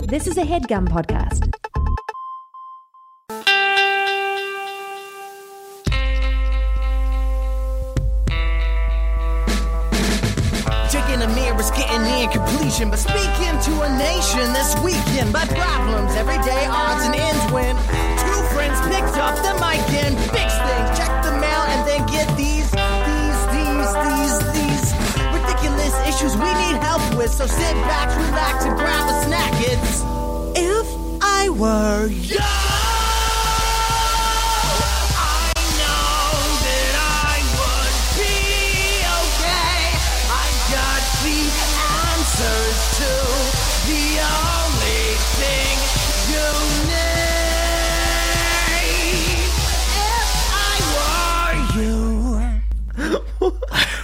This is a HeadGum podcast. Taking a mirror's getting near completion, but speaking to a nation this weekend. By problems, everyday odds and ends when two friends picked up the mic and fixed things. Check the mail and then get these ridiculous issues we need help with. So sit back, relax, and grab a snack. It's If I Were You. Answers to the only thing you need. If I were you.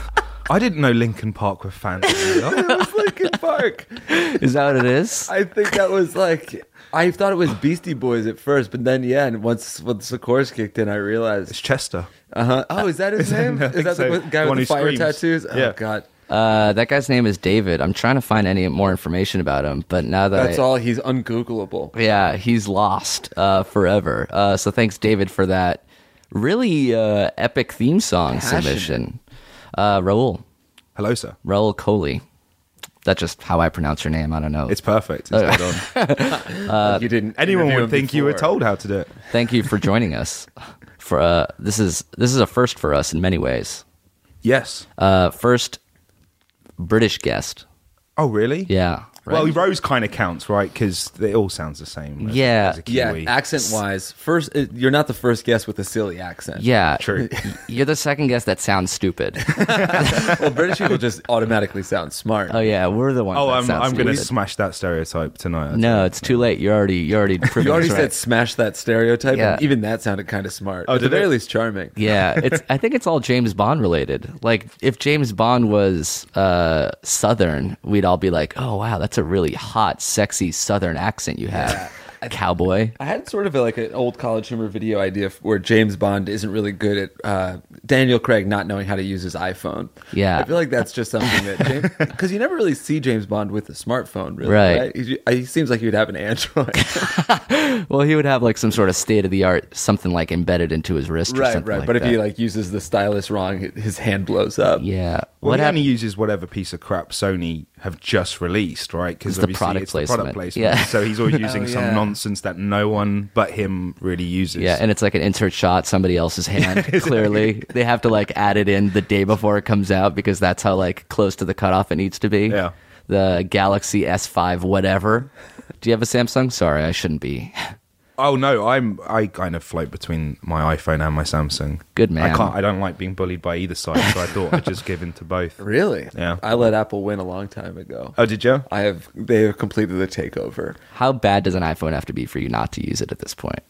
I didn't know Linkin Park were fans of me. It was Linkin Park. Is that what it is? I think that was like, I thought it was Beastie Boys at first, but then and once the chorus kicked in, I realized. It's Chester. Oh, is that his name? Is that the guy with the fire tattoos? Yeah. Oh God. That guy's name is David. I'm trying to find any more information about him, but now that That's all. He's ungoogleable. Yeah, he's lost forever. So thanks, David, for that really epic theme song submission. Raul Hello, sir. Coley. That's just how I pronounce your name. I don't know. It's perfect. It's dead on. You didn't. Anyone interview would him think you were before. told how to do it. Thank you for joining us. For this is a first for us in many ways. Yes. First British guest. Oh, really? Yeah. Well, Rose kind of counts, right? Because it all sounds the same. Yeah. As a Yeah, Kiwi. accent-wise, you're not the first guest with a silly accent. Yeah. True. You're the second guest that sounds stupid. Well, British people just automatically sound smart. Oh yeah, we're the ones. Oh, that I'm sound going to stupid. smash that stereotype tonight. No, it's too late. You already proved You already us said right. smash that stereotype, Yeah. and even that sounded kind of smart. Oh, At the did very it? least, charming. Yeah, I think it's all James Bond related. Like if James Bond was Southern, we'd all be like, "Oh wow, that's a really hot, sexy Southern accent you have, cowboy." I had sort of like an old college humor video idea where James Bond isn't really good at Daniel Craig not knowing how to use his iPhone. Yeah. I feel like that's just something that because you never really see James Bond with a smartphone, really. Right. He seems like he would have an Android. Well, he would have like some sort of state of the art, something like embedded into his wrist, or right, something right. like But if that. he like uses the stylus wrong, his hand blows up. yeah, Well, what he only happened? uses whatever piece of crap Sony have just released, right? Because It's the product placement. Yeah. So he's always using yeah. some nonsense that no one but him really uses. Yeah, and it's like an insert shot, somebody else's hand. Clearly, they have to like add it in the day before it comes out because that's how like close to the cutoff it needs to be. Yeah. The Galaxy S5, whatever. Do you have a Samsung? Sorry, I shouldn't be. Oh no, I kind of float between my iPhone and my Samsung. Good man. I don't like being bullied by either side, so I thought I'd just give in to both. Really? Yeah. I let Apple win a long time ago. Oh, did you? They have completed the takeover. How bad does an iPhone have to be for you not to use it at this point?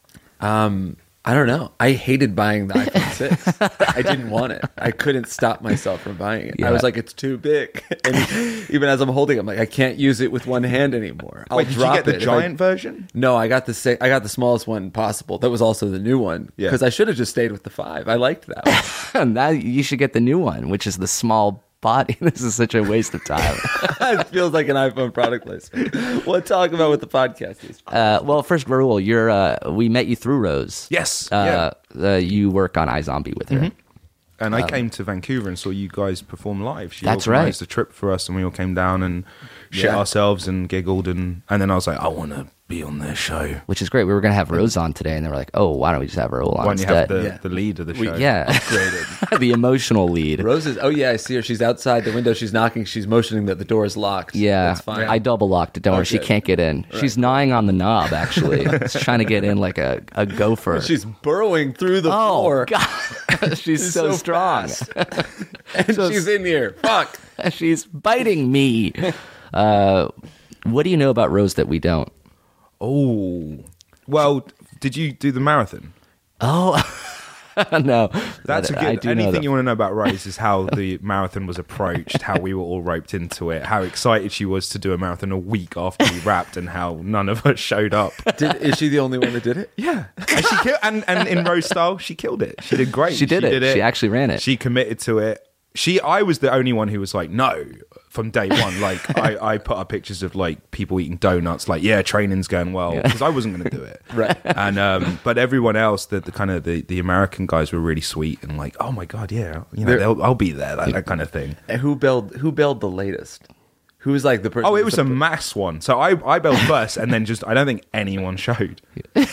I don't know. I hated buying the iPhone 6. I didn't want it. I couldn't stop myself from buying it. Yeah. I was like, it's too big. And even as I'm holding it, I'm like, I can't use it with one hand anymore. I'll Wait, did you drop get the it. giant version? No, I got the smallest one possible. That was also the new one. Yeah. Because I should have just stayed with the 5. I liked that one. Now you should get the new one, which is the small body. This is such a waste of time. It feels like an iPhone product placement. What talk about what the podcast is. Well, first, Raul, we met you through Rose. Yes. You work on iZombie with her. And I came to Vancouver and saw you guys perform live. She That's organised right. a trip for us, and we all came down and shit Yeah. ourselves and giggled, and then I was like, I want to be on their show. Which is great. We were going to have Rose on today, and they were like, "Oh, why don't we just have Raul on Why don't you instead?" have the lead of the show? Yeah, the emotional lead. Roses. Oh, yeah, I see her. She's outside the window. She's knocking. She's motioning that the door is locked. Yeah, That's fine. I double locked it. Don't worry, she good. can't get in. She's gnawing on the knob, actually. She's trying to get in like a gopher. She's burrowing through the oh, floor. God. She's so strong. fast. And she's in here. Fuck. She's biting me. What do you know about Rose that we don't? Oh, well, did you do the marathon? Oh, no. That's a I good. do know Anything that. you want to know about Rose is how the marathon was approached, how we were all roped into it, how excited she was to do a marathon a week after we wrapped, and how none of us showed up. Is she the only one that did it? Yeah, and she killed. And in Rose style, she killed it. She did great. She did it. She actually ran it. She committed to it. I was the only one who was like, no, from day one. Like, I put up pictures of like people eating donuts, like, yeah, training's going well, because I wasn't going to do it. Right. And but everyone else, the kind of the American guys were really sweet and like, oh my god, yeah, you know, I'll be there, that kind of thing. And who bailed the latest? Who was like the person? Oh, it was a mass one. So I bailed first, and then I don't think anyone showed.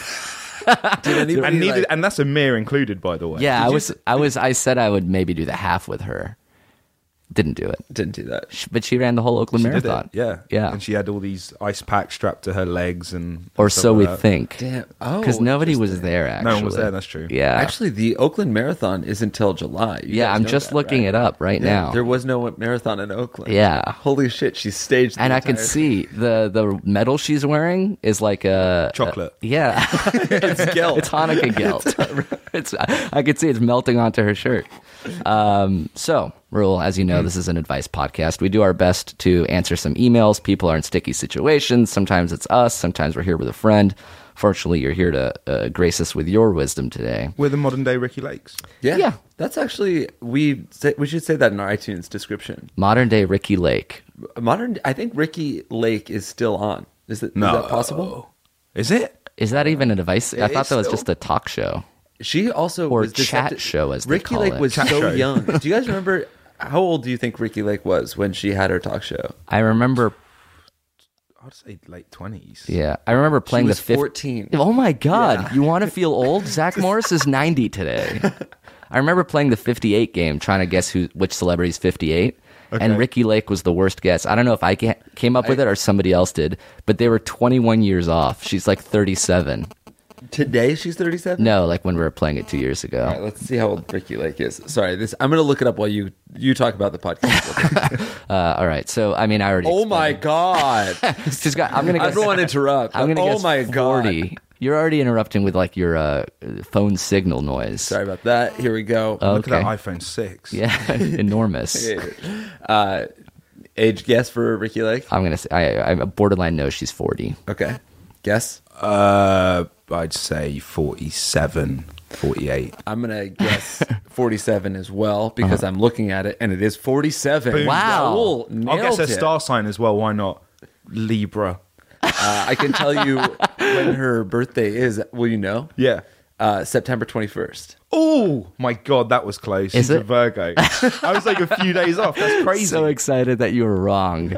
Did anybody, And that's Amir included, by the way. Yeah, I said I would maybe do the half with her. Didn't do it. didn't do that. But she ran the whole Oakland She did it, Marathon. yeah. Yeah. And she had all these ice packs strapped to her legs and Or stuff so like we that. think. Damn. Oh, Because nobody was interesting. there, actually. No one was there, that's true. Yeah. Actually, the Oakland Marathon is until July. You yeah, guys I'm know just that, looking right? it up right now. There was no marathon in Oakland. Yeah. Holy shit, she staged the And I can entire- see the medal she's wearing is like a Chocolate. yeah, it's gelt. it's Hanukkah gelt. It's I can see it's melting onto her shirt. So, Rule, as you know, this is an advice podcast. We do our best to answer some emails. People are in sticky situations. Sometimes it's us. Sometimes we're here with a friend. Fortunately, you're here to grace us with your wisdom today. We're the modern day Ricky Lakes. Yeah. Yeah. That's actually we should say that in our iTunes description. Modern day Ricky Lake. I think Ricky Lake is still on. Is that possible? Is it? Is that even a device? I It thought is that was still- just a talk show. She also Or was chat deceptive- show, as they Ricky call Lake it. was Chat so show. young. Do you guys remember how old do you think Ricky Lake was when she had her talk show? I remember. I'd say late 20s. Yeah, I remember playing was the 14. Oh my God! Yeah. You want to feel old? Zach Morris is 90 today. I remember playing the 58 game, trying to guess which celebrity's 58, and Ricky Lake was the worst guess. I don't know if I came up with it or somebody else did, but they were 21 years off. She's like 37. Today she's 37? No, like when we were playing it 2 years ago. All right, let's see how old Ricky Lake is. Sorry, I'm going to look it up while you talk about the podcast. All right, so I mean, I already. Oh my God. She's got. I'm gonna I guess. don't want to interrupt. I'm gonna oh guess my 40. God. You're already interrupting with like your phone signal noise. Sorry about that. Here we go. Look Okay. at that iPhone 6. Yeah, enormous. Age guess for Ricky Lake? I'm gonna say I'm a borderline no. She's 40. Okay. Guess? I'd say 47, 48. I'm going to guess 47 as well because I'm looking at it and it is 47. Boom. Wow. Raul I'll nailed guess a it. star sign as well. Why not? Libra. I can tell you when her birthday is. Will you know? Yeah. September 21st. Oh my God, that was close. Is She's a it? Virgo. I was like a few days off. That's crazy. So excited that you were wrong.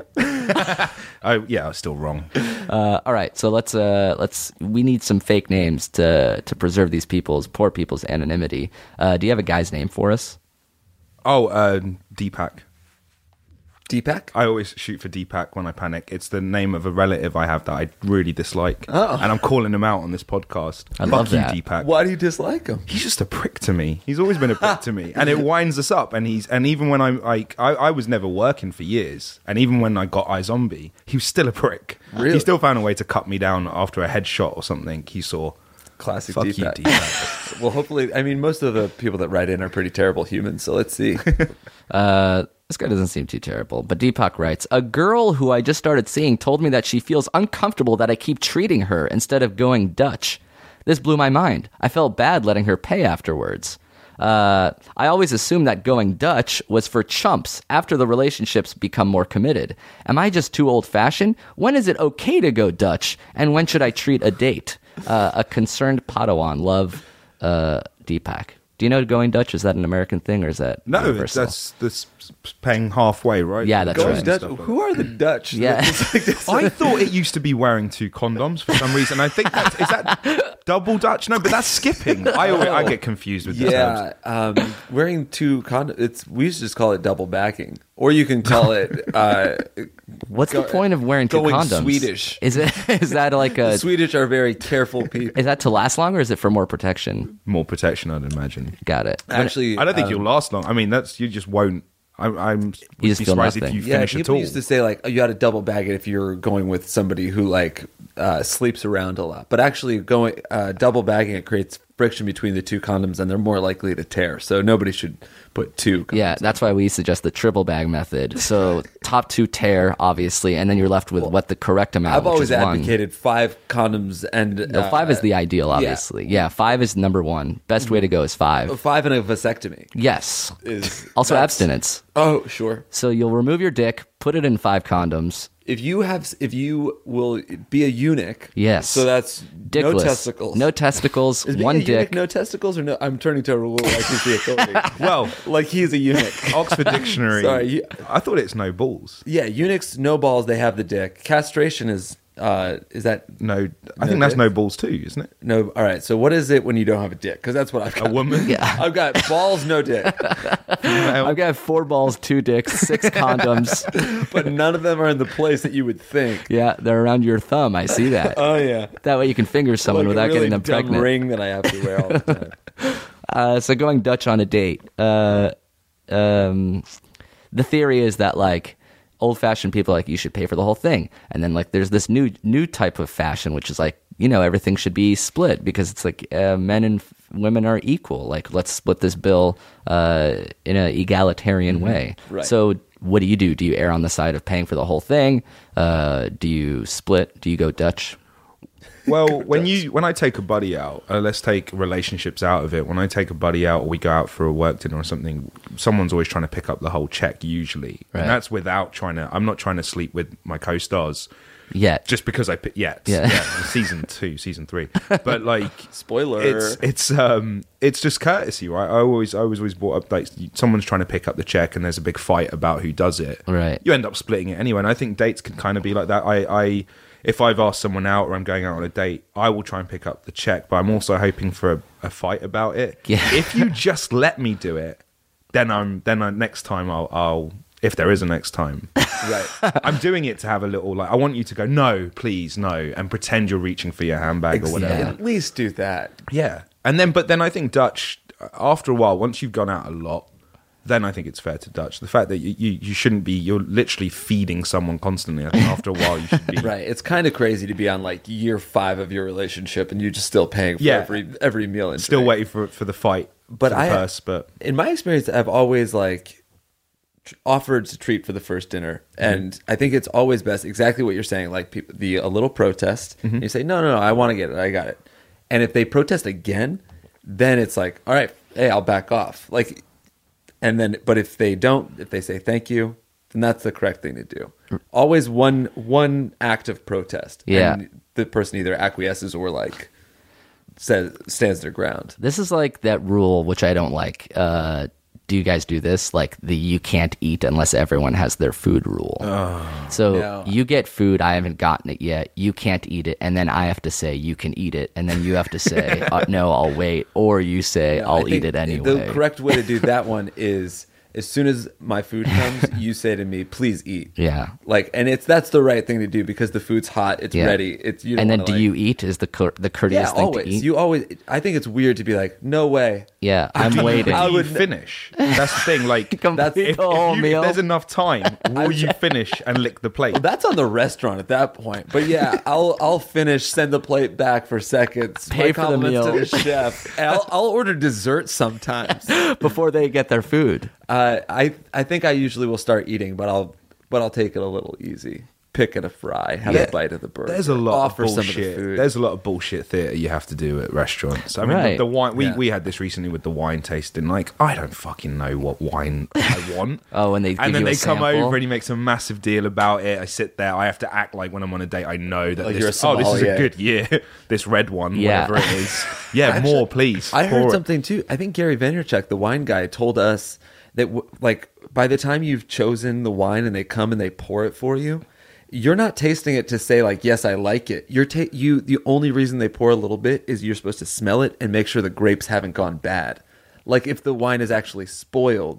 Oh yeah, I was still wrong. All right, so let's. We need some fake names to preserve these poor people's anonymity. Do you have a guy's name for us? Oh, Deepak. Deepak? I always shoot for Deepak when I panic. It's the name of a relative I have that I really dislike, and I'm calling him out on this podcast. I love you, that. Deepak. Why do you dislike him? He's just a prick to me. He's always been a prick to me, and it winds us up. And even when I'm like, I was never working for years, and even when I got iZombie, he was still a prick. Really? He still found a way to cut me down after a headshot or something he saw. Classic Fuck Deepak. you, Deepak. Well, hopefully, I mean, most of the people that write in are pretty terrible humans, so let's see. This guy doesn't seem too terrible, but Deepak writes, a girl who I just started seeing told me that she feels uncomfortable that I keep treating her instead of going Dutch. This blew my mind. I felt bad letting her pay afterwards. I always assumed that going Dutch was for chumps after the relationships become more committed. Am I just too old-fashioned? When is it okay to go Dutch? And when should I treat a date? A concerned Padawan. Love, Deepak. Do you know going Dutch? Is that an American thing or is that No, universal? that's paying halfway, right? Yeah, that's Going right. Dutch. Stuff like Who are the Dutch? Yeah. I thought it used to be wearing 2 condoms for some reason. I think is that double Dutch? No, but that's skipping. I get confused with the terms. Yeah, wearing 2 condoms. We used to just call it double backing, or you can call it. What's the point of wearing 2 going condoms? Swedish. Is that like The a? Swedish are very careful people. Is that to last longer or is it for more protection? More protection, I'd imagine. Got it. Actually, I don't think you'll last long. I mean, you just won't. I'm You just be feel surprised if nothing. you Yeah, finish at people all. used to say like, oh, you had to double bag it if you're going with somebody who like sleeps around a lot. But actually, going double bagging it creates friction between the two condoms, and they're more likely to tear. So nobody should put two condoms. Yeah, that's why we suggest the triple bag method. So top 2 tear, obviously, and then you're left with what the correct amount. I've which always is 1. advocated 5 condoms, and No, 5 is the ideal, obviously. Yeah, 5 is number 1. Best way to go is 5. 5 and a vasectomy Yes. is Also that's- abstinence. Oh, sure. So you'll remove your dick, put it in 5 condoms. If you will be a eunuch, Yes. So that's Dickless. no testicles. No testicles, Is being one a eunuch dick. no testicles, or no? I'm turning to a rule like he's the authority. Well, Like he's a eunuch. Oxford Dictionary. Sorry, I thought it's no balls. Yeah, eunuchs, no balls. They have the dick. Castration is that No, I No think that's dick? no balls too, isn't it? no? All right. So what is it when you don't have a dick? Because that's what I've got. A woman. Yeah. I've got balls, no dick, I've got 4 balls, 2 dicks, 6 condoms. but none of them are in the place that you would think. Yeah, they're around your thumb. I see that. Oh yeah. That way you can finger someone Like a without really getting them dumb pregnant. ring that I have to wear all the time. So going Dutch on a date. The theory is that like old-fashioned people like you should pay for the whole thing, and then like there's this new type of fashion which is like everything should be split because it's like men and women are equal. Like let's split this bill in an egalitarian way. Right. So what do you do? Do you err on the side of paying for the whole thing? Do you split? Do you go Dutch? Well, when I take a buddy out, let's take relationships out of it. When I take a buddy out, or we go out for a work dinner or something, someone's always trying to pick up the whole check usually, Right. and that's without I'm not trying to sleep with my co-stars Yet. just because I pick. Yeah. Season 2, season 3, but like Spoiler. it's just courtesy, right? I was always brought up like someone's trying to pick up the check and there's a big fight about who does it. Right. You end up splitting it anyway, and I think dates can kind of be like that. I if I've asked someone out or I'm going out on a date, I will try and pick up the check, but I'm also hoping for a fight about it. Yeah. If you just let me do it, then next time I'll if there is a next time. right. I'm doing it to have a little like I want you to go no, please no, and pretend you're reaching for your handbag or whatever. Yeah. At least do that. Yeah, but then I think Dutch, after a while, once you've gone out a lot, then I think it's fair to Dutch. The fact that you shouldn't be, you're literally feeding someone constantly. I think after a while you should be. Right. It's kind of crazy to be on like year 5 of your relationship and you're just still paying for Yeah. every meal and Still drink. waiting for the fight, But for the I- purse, but In my experience, I've always like offered to treat for the first dinner, and I think it's always best. Exactly what you're saying, like people, a little protest. And you say, no, I want to get it. I got it. And if they protest again, then it's like, all right, hey, I'll back off. Like, and then, but if they don't, if they say thank you, then that's the correct thing to do. Always one act of protest. Yeah. And the person either acquiesces or like stands their ground. This is like that rule, which I don't like. Do you guys do this? Like the you can't eat unless everyone has their food rule. So No. you get food, I haven't gotten it yet. You can't eat it, and then I have to say you can eat it, and then you have to say no, I'll wait, or you say I I'll think eat it anyway. The correct way to do that one is as soon as my food comes, you say to me, "Please eat." Yeah. Like, and that's the right thing to do because the food's hot, it's Yeah. ready. It's you. Don't And then wanna, do like- you eat? Is the courteous Yeah, thing always. to eat? You always. I think it's weird to be like, "No way." Yeah, I'm do you- waiting. but do you would- finish? That's the thing. Like, Complete the whole meal. if there's enough time, will you finish and lick the plate? Well, that's on the restaurant at that point. But yeah, I'll finish, send the plate back for seconds, Pay my for the compliments meal. to the chef. And I'll order dessert sometimes. Before they get their food. I think I usually will start eating, but I'll take it a little easy. Pick at a fry, have a bite of the burger. There's a lot offer of some of the bullshit. food. There's a lot of bullshit theatre you have to do at restaurants. I mean, Right. the wine. Yeah. We had this recently with the wine tasting. Like, I don't fucking know what wine I want. Oh, and they give and then you a they come sample? over and he makes a massive deal about it. I sit there. I have to act like when I'm on a date, I know that Like this you're a is a sommelier. good year. This red one, Yeah. whatever it is. Yeah, Actually, more please. I Pour heard it. something too. I think Gary Vaynerchuk, the wine guy, told us that like by the time you've chosen the wine and they come and they pour it for you, you're not tasting it to say like, yes, I like it. The only reason they pour a little bit is you're supposed to smell it and make sure the grapes haven't gone bad. Like if the wine is actually spoiled,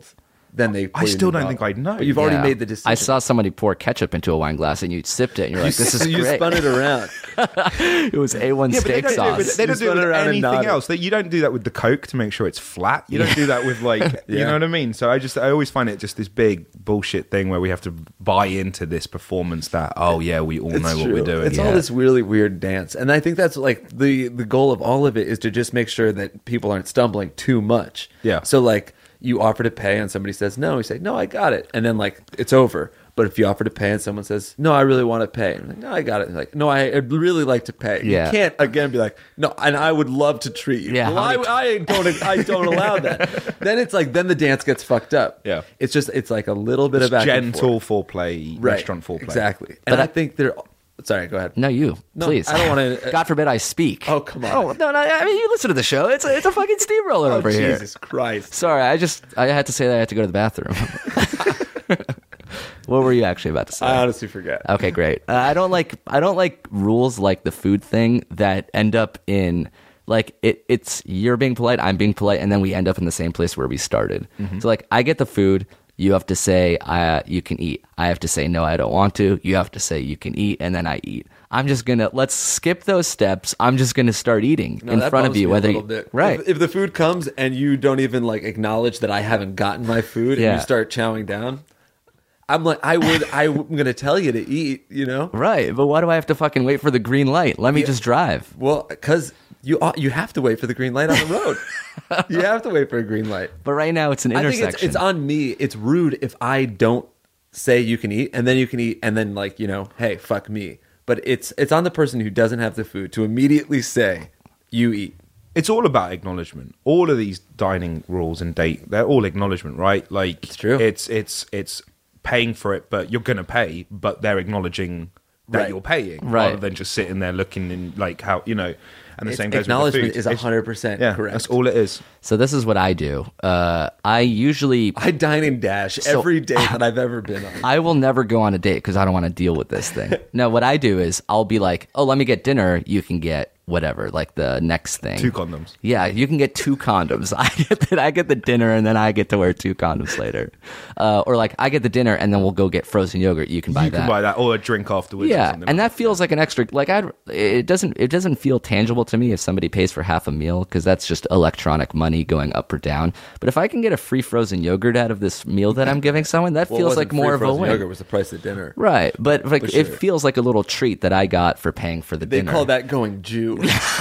then they. Pour I you a still new don't think bottle. I'd know. But you've already Yeah. made the decision. I saw somebody pour ketchup into a wine glass and you sipped it and you're like, this is you great. spun it around. It was A1 Yeah, but steak they don't do it sauce. with, they don't do it spun with it around and anything nodded. else. You don't do that with the Coke to make sure it's flat. You don't do that with you know what I mean? So I always find it just this big bullshit thing where we have to buy into this performance that, oh yeah, we all know what true. we're doing. It's all this really weird dance, and I think that's like the goal of all of it is to just make sure that people aren't stumbling too much. Yeah. So like you offer to pay and somebody says no, you say no, I got it, and then like it's over. But if you offer to pay and someone says no, I really want to pay, and like, no, I got it, and like no, I'd really like to pay. Yeah. You can't again be like no, and I would love to treat you. Yeah, Well, how many I don't allow that. Then it's like then the dance gets fucked up. Yeah. It's like a little bit of back and gentle forth. foreplay, Right. restaurant foreplay. Exactly. And But I think they're. Sorry, go ahead. No, you. No, Please. I don't wanna- God forbid I speak. Oh, come on. Oh, no. I mean, you listen to the show. It's a fucking steamroller over here. Jesus Christ. Sorry, I had to say that I had to go to the bathroom. What were you actually about to say? I honestly forget. Okay, great. I don't like rules like the food thing that end up in like it's you're being polite, I'm being polite, and then we end up in the same place where we started. So like I get the food, you have to say you can eat. I have to say no, I don't want to. You have to say you can eat, and then I eat. I'm just gonna let's skip those steps. I'm just gonna start eating No, in that front of bums you. me a Whether little you, bit. right, If the food comes and you don't even like acknowledge that I haven't gotten my food and Yeah. you start chowing down, I'm like I'm gonna tell you to eat, you know? right. But why do I have to fucking wait for the green light? Let me just drive. Well, because you have to wait for the green light on the road. You have to wait for a green light. But right now it's an I intersection. think it's on me. It's rude if I don't say you can eat and then you can eat and then like, you know, hey, fuck me. But it's on the person who doesn't have the food to immediately say you eat. It's all about acknowledgement. All of these dining rules and they're all acknowledgement, right? Like It's true. It's paying for it, but you're gonna pay, but they're acknowledging that Right. you're paying, Right. rather than just sitting there looking in like how you know. And the It's same goes with the acknowledgement food. is It's- 100% yeah, correct. That's all it is. So this is what I do. I usually I dine and dash every date that I've ever been on. I will never go on a date because I don't want to deal with this thing. No, what I do is I'll be like, oh, let me get dinner. You can get whatever, like the next thing. 2 condoms. Yeah, you can get 2 condoms. I get the dinner and then I get to wear 2 condoms later. Or like I get the dinner and then we'll go get frozen yogurt. You can buy You that. can buy that or a drink afterwards. or Yeah, something and like that feels like an extra. Like it doesn't feel tangible to me if somebody pays for half a meal because that's just electronic money going up or down. But if I can get a free frozen yogurt out of this meal that I'm giving someone, that Well, it feels wasn't like more free of a frozen win. Yogurt was the price of dinner. Right, but like For it sure. feels like a little treat that I got for paying for the They dinner. call that going Jew.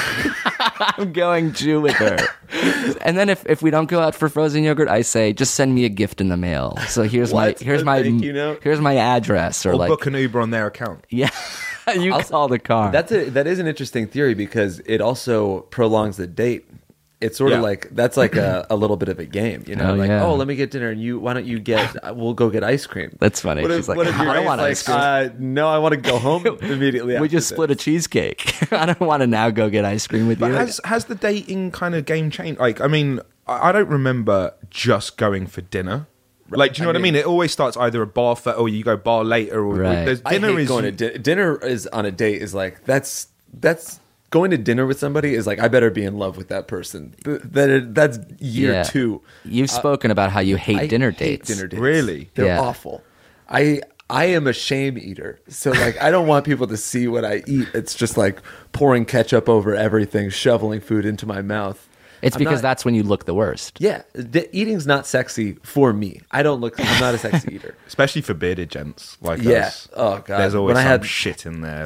I'm going Jew with her. And then if we don't go out for frozen yogurt, I say just send me a gift in the mail. So here's What? here's A my thank you note? here's my address or or like book an Uber on their account. yeah. You call the car. that is an interesting theory because it also prolongs the date. It's sort Yeah. of like that's like a little bit of a game, you know. Oh, like, yeah. oh, let me get dinner, and why don't you get? We'll go get ice cream. That's funny. What if, She's like, what if I your don't want wife's ice cream. no, I want to go home immediately. We after just this. split a cheesecake. I don't want to now go get ice cream with But you. has the dating kind of game changed? Like, I mean, I don't remember just going for dinner. Like, do you know what I mean? It always starts either a bar for, or you go bar later, or Right. there's I dinner hate is going to dinner is on a date is like that's going to dinner with somebody is like I better be in love with that person. That's year Yeah. 2. You've spoken about how you hate I dinner hate dates. dinner dates. Really? They're Yeah. awful. I am a shame eater. So like I don't want people to see what I eat. It's just like pouring ketchup over everything, shoveling food into my mouth. It's I'm because not- that's when you look the worst. Yeah, eating's not sexy for me. I'm not a sexy eater. especially for bearded gents like Yeah. us. Oh, God. There's always When I some had- shit in there.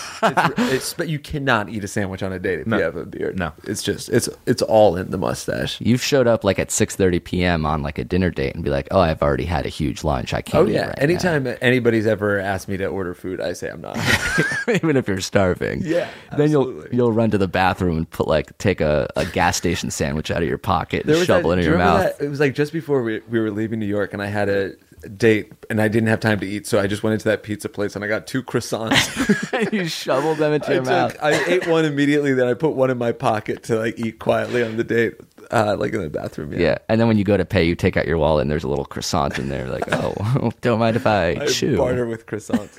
But you cannot eat a sandwich on a date if No. you have a beard. No. It's just it's all in the mustache. You've showed up like at 6:30 p.m. on like a dinner date and be like, "Oh, I've already had a huge lunch. I can't Oh eat yeah. right Anytime anybody's ever asked me to order food, I say I'm not. now." Even if you're starving. Yeah, Then absolutely. you'll run to the bathroom and take a gas station sandwich out of your pocket and There was shovel it in do your you remember mouth. that? It was like just before we were leaving New York, and I had a date, and I didn't have time to eat, so I just went into that pizza place and I got 2 croissants. You shoveled them into your mouth. I ate one immediately, then I put one in my pocket to like eat quietly on the date, like in the bathroom. Yeah, and then when you go to pay, you take out your wallet and there's a little croissant in there. Like, oh, don't mind if I I chew. barter with croissants.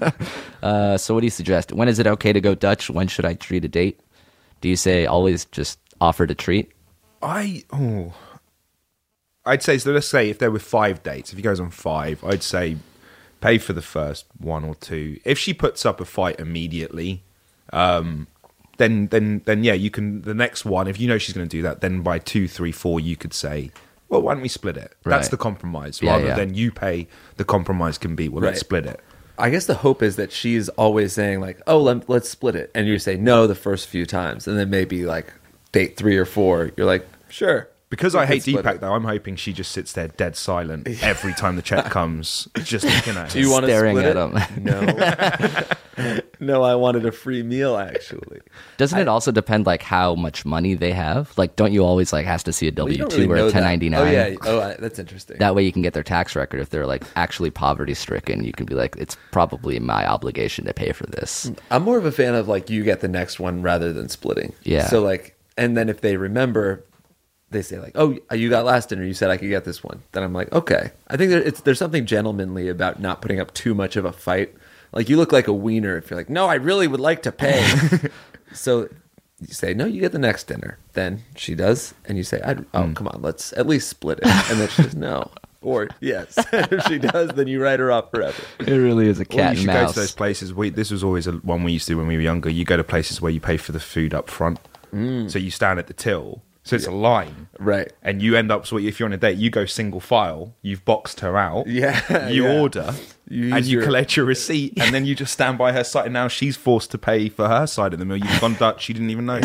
So what do you suggest? When is it okay to go Dutch? When should I treat a date? Do you say always just offer to treat? I'd say, so let's say if there were 5 dates, if he goes on 5, I'd say pay for the first 1 or 2. If she puts up a fight immediately, then yeah, you can, the next one, if you know she's going to do that, then by 2, 3, 4, you could say, well, why don't we split it? That's Right. the compromise. Yeah, Rather yeah. than you pay, the compromise can be, well, let's Right. split it. I guess the hope is that she's always saying like, "Oh, let's split it," and you say no the first few times, and then maybe like date 3 or 4, you're like, "Sure." Because we I can hate split Deepak, it. though, I'm hoping she just sits there dead silent every time the check comes, just looking at Do you want to Staring split at it? No, no. I wanted a free meal actually. Doesn't it also depend like how much money they have? Like, don't you always like has to see a Well, you W-2 don't really or know a that. 1099? Oh yeah. Oh, that's interesting. That way you can get their tax record if they're like actually poverty stricken. You can be like, it's probably my obligation to pay for this. I'm more of a fan of like you get the next one rather than splitting. Yeah. So like, and then if they remember, they say like, "Oh, you got last dinner. You said I could get this one." Then I'm like, okay. I think there's something gentlemanly about not putting up too much of a fight. Like you look like a wiener if you're like, "No, I really would like to pay." So you say, "No, you get the next dinner." Then she does, and you say, "Oh, come on, let's at least split it." And then she says, "No." Or yes, if she does, then you write her off forever. It really is a Or cat you and should go mouse. to those places. This was always one we used to do when we were younger. You go to places where you pay for the food up front. So you stand at the till. So it's a line. Right. And you end up, so if you're on a date, you go single file, you've boxed her out. Yeah, You yeah. order, You and use you your- collect your receipt, and then you just stand by her side. And now she's forced to pay for her side of the meal. You've gone Dutch, you didn't even know.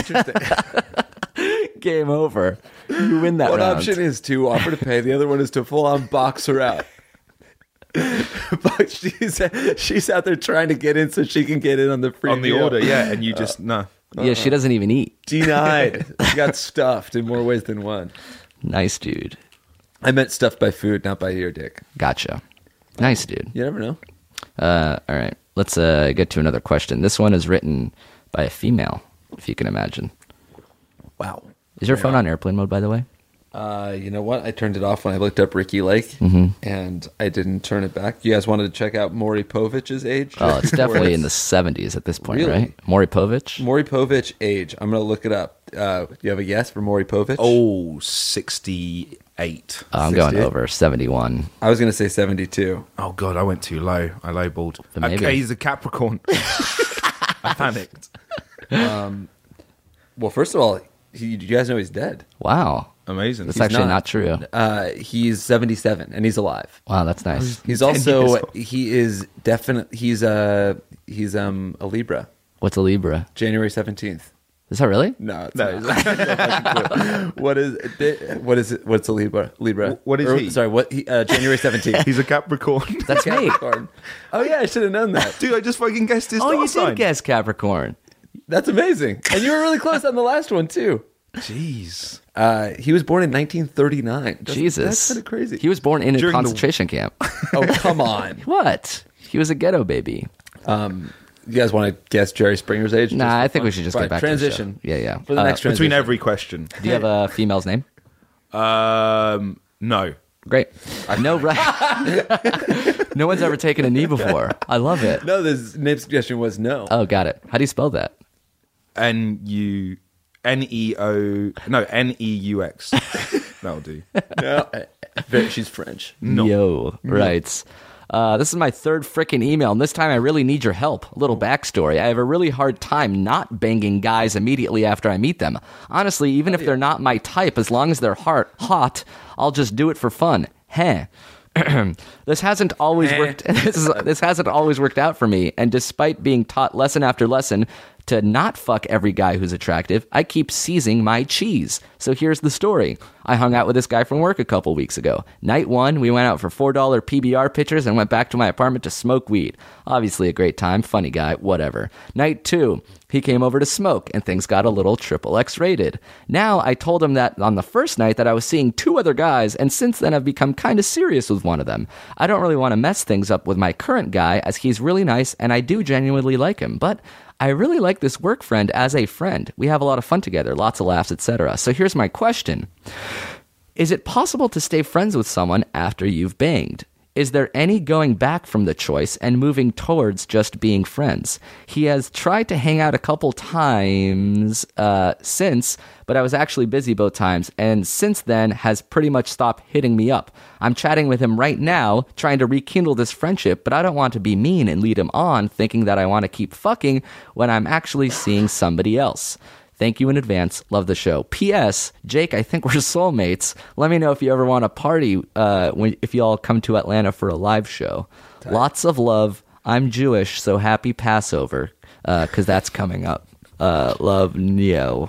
Game over. You win that One round. option is to offer to pay. The other one is to full on box her out. But she's out there trying to get in so she can get in on the free On the meal. order, yeah. And you just, no. Yeah, she doesn't even eat. Denied. She got stuffed in more ways than one. Nice, dude. I meant stuffed by food, not by your dick. Gotcha. Nice, dude. You never know. All right. Let's get to another question. This one is written by a female, if you can imagine. Wow. Is your phone on airplane mode, by the way? You know what? I turned it off when I looked up Ricky Lake, and I didn't turn it back. You guys wanted to check out Maury Povich's age? Oh, it's definitely Where in the 70s at this point, Really? right? Maury Povich? Maury Povich age. I'm going to look it up. You have a guess for Maury Povich? Oh, 68. I'm going 68? over 71. I was going to say 72. Oh, God, I went too low. I lowballed. But maybe. Okay, he's a Capricorn. I panicked. Well, first of all, you guys know he's dead. Wow. Amazing. That's actually not true. He's 77 and he's alive. Wow, that's nice. He's 10 years also old. he is definitely he's a Libra. What's a Libra? January 17th. Is that really? No, it's No, not. What is it? What's a Libra? What is he? Sorry, January 17th. He's a Capricorn. That's me. Capricorn. Oh yeah, I should have known that. Dude, I just fucking guessed his Oh, you star sign. did guess Capricorn. That's amazing. And you were really close on the last one too. Jeez. He was born in 1939. Jesus. That's kind of crazy. He was born in a During the- concentration camp. Oh, come on. What? He was a ghetto baby. You guys want to guess Jerry Springer's age? Just Nah, for I think fun? we should just Right, get back transition. to the show. Yeah. For the next transition. Between every question. Do you have a female's name? No. Great. No, right. No one's ever taken a knee before. I love it. No, the name suggestion was no. Oh, got it. How do you spell that? N-U-N-E-O... No, N-E-U-X. That'll do. No. She's French. Yo, writes. This is my third frickin' email, and this time I really need your help. A little backstory. I have a really hard time not banging guys immediately after I meet them. Honestly, even if they're not my type, as long as they're hot, I'll just do it for fun. Heh. This hasn't always worked. This hasn't always worked out for me, and despite being taught lesson after lesson to not fuck every guy who's attractive, I keep seizing my cheese. So here's the story. I hung out with this guy from work a couple weeks ago. Night one, we went out for $4 PBR pitchers and went back to my apartment to smoke weed. Obviously a great time, funny guy, whatever. Night two, he came over to smoke, and things got a little XXX rated. Now, I told him that on the first night that I was seeing 2 other guys, and since then I've become kind of serious with one of them. I don't really want to mess things up with my current guy, as he's really nice, and I do genuinely like him, but I really like this work friend as a friend. We have a lot of fun together, lots of laughs, etc. So here's my question. Is it possible to stay friends with someone after you've banged? Is there any going back from the choice and moving towards just being friends? He has tried to hang out a couple times since, but I was actually busy both times, and since then has pretty much stopped hitting me up. I'm chatting with him right now, trying to rekindle this friendship, but I don't want to be mean and lead him on, thinking that I want to keep fucking when I'm actually seeing somebody else. Thank you in advance. Love the show. P.S. Jake, I think we're soulmates. Let me know if you ever want to party if you all come to Atlanta for a live show. Lots of love. I'm Jewish, so happy Passover, because that's coming up. Love, Neo.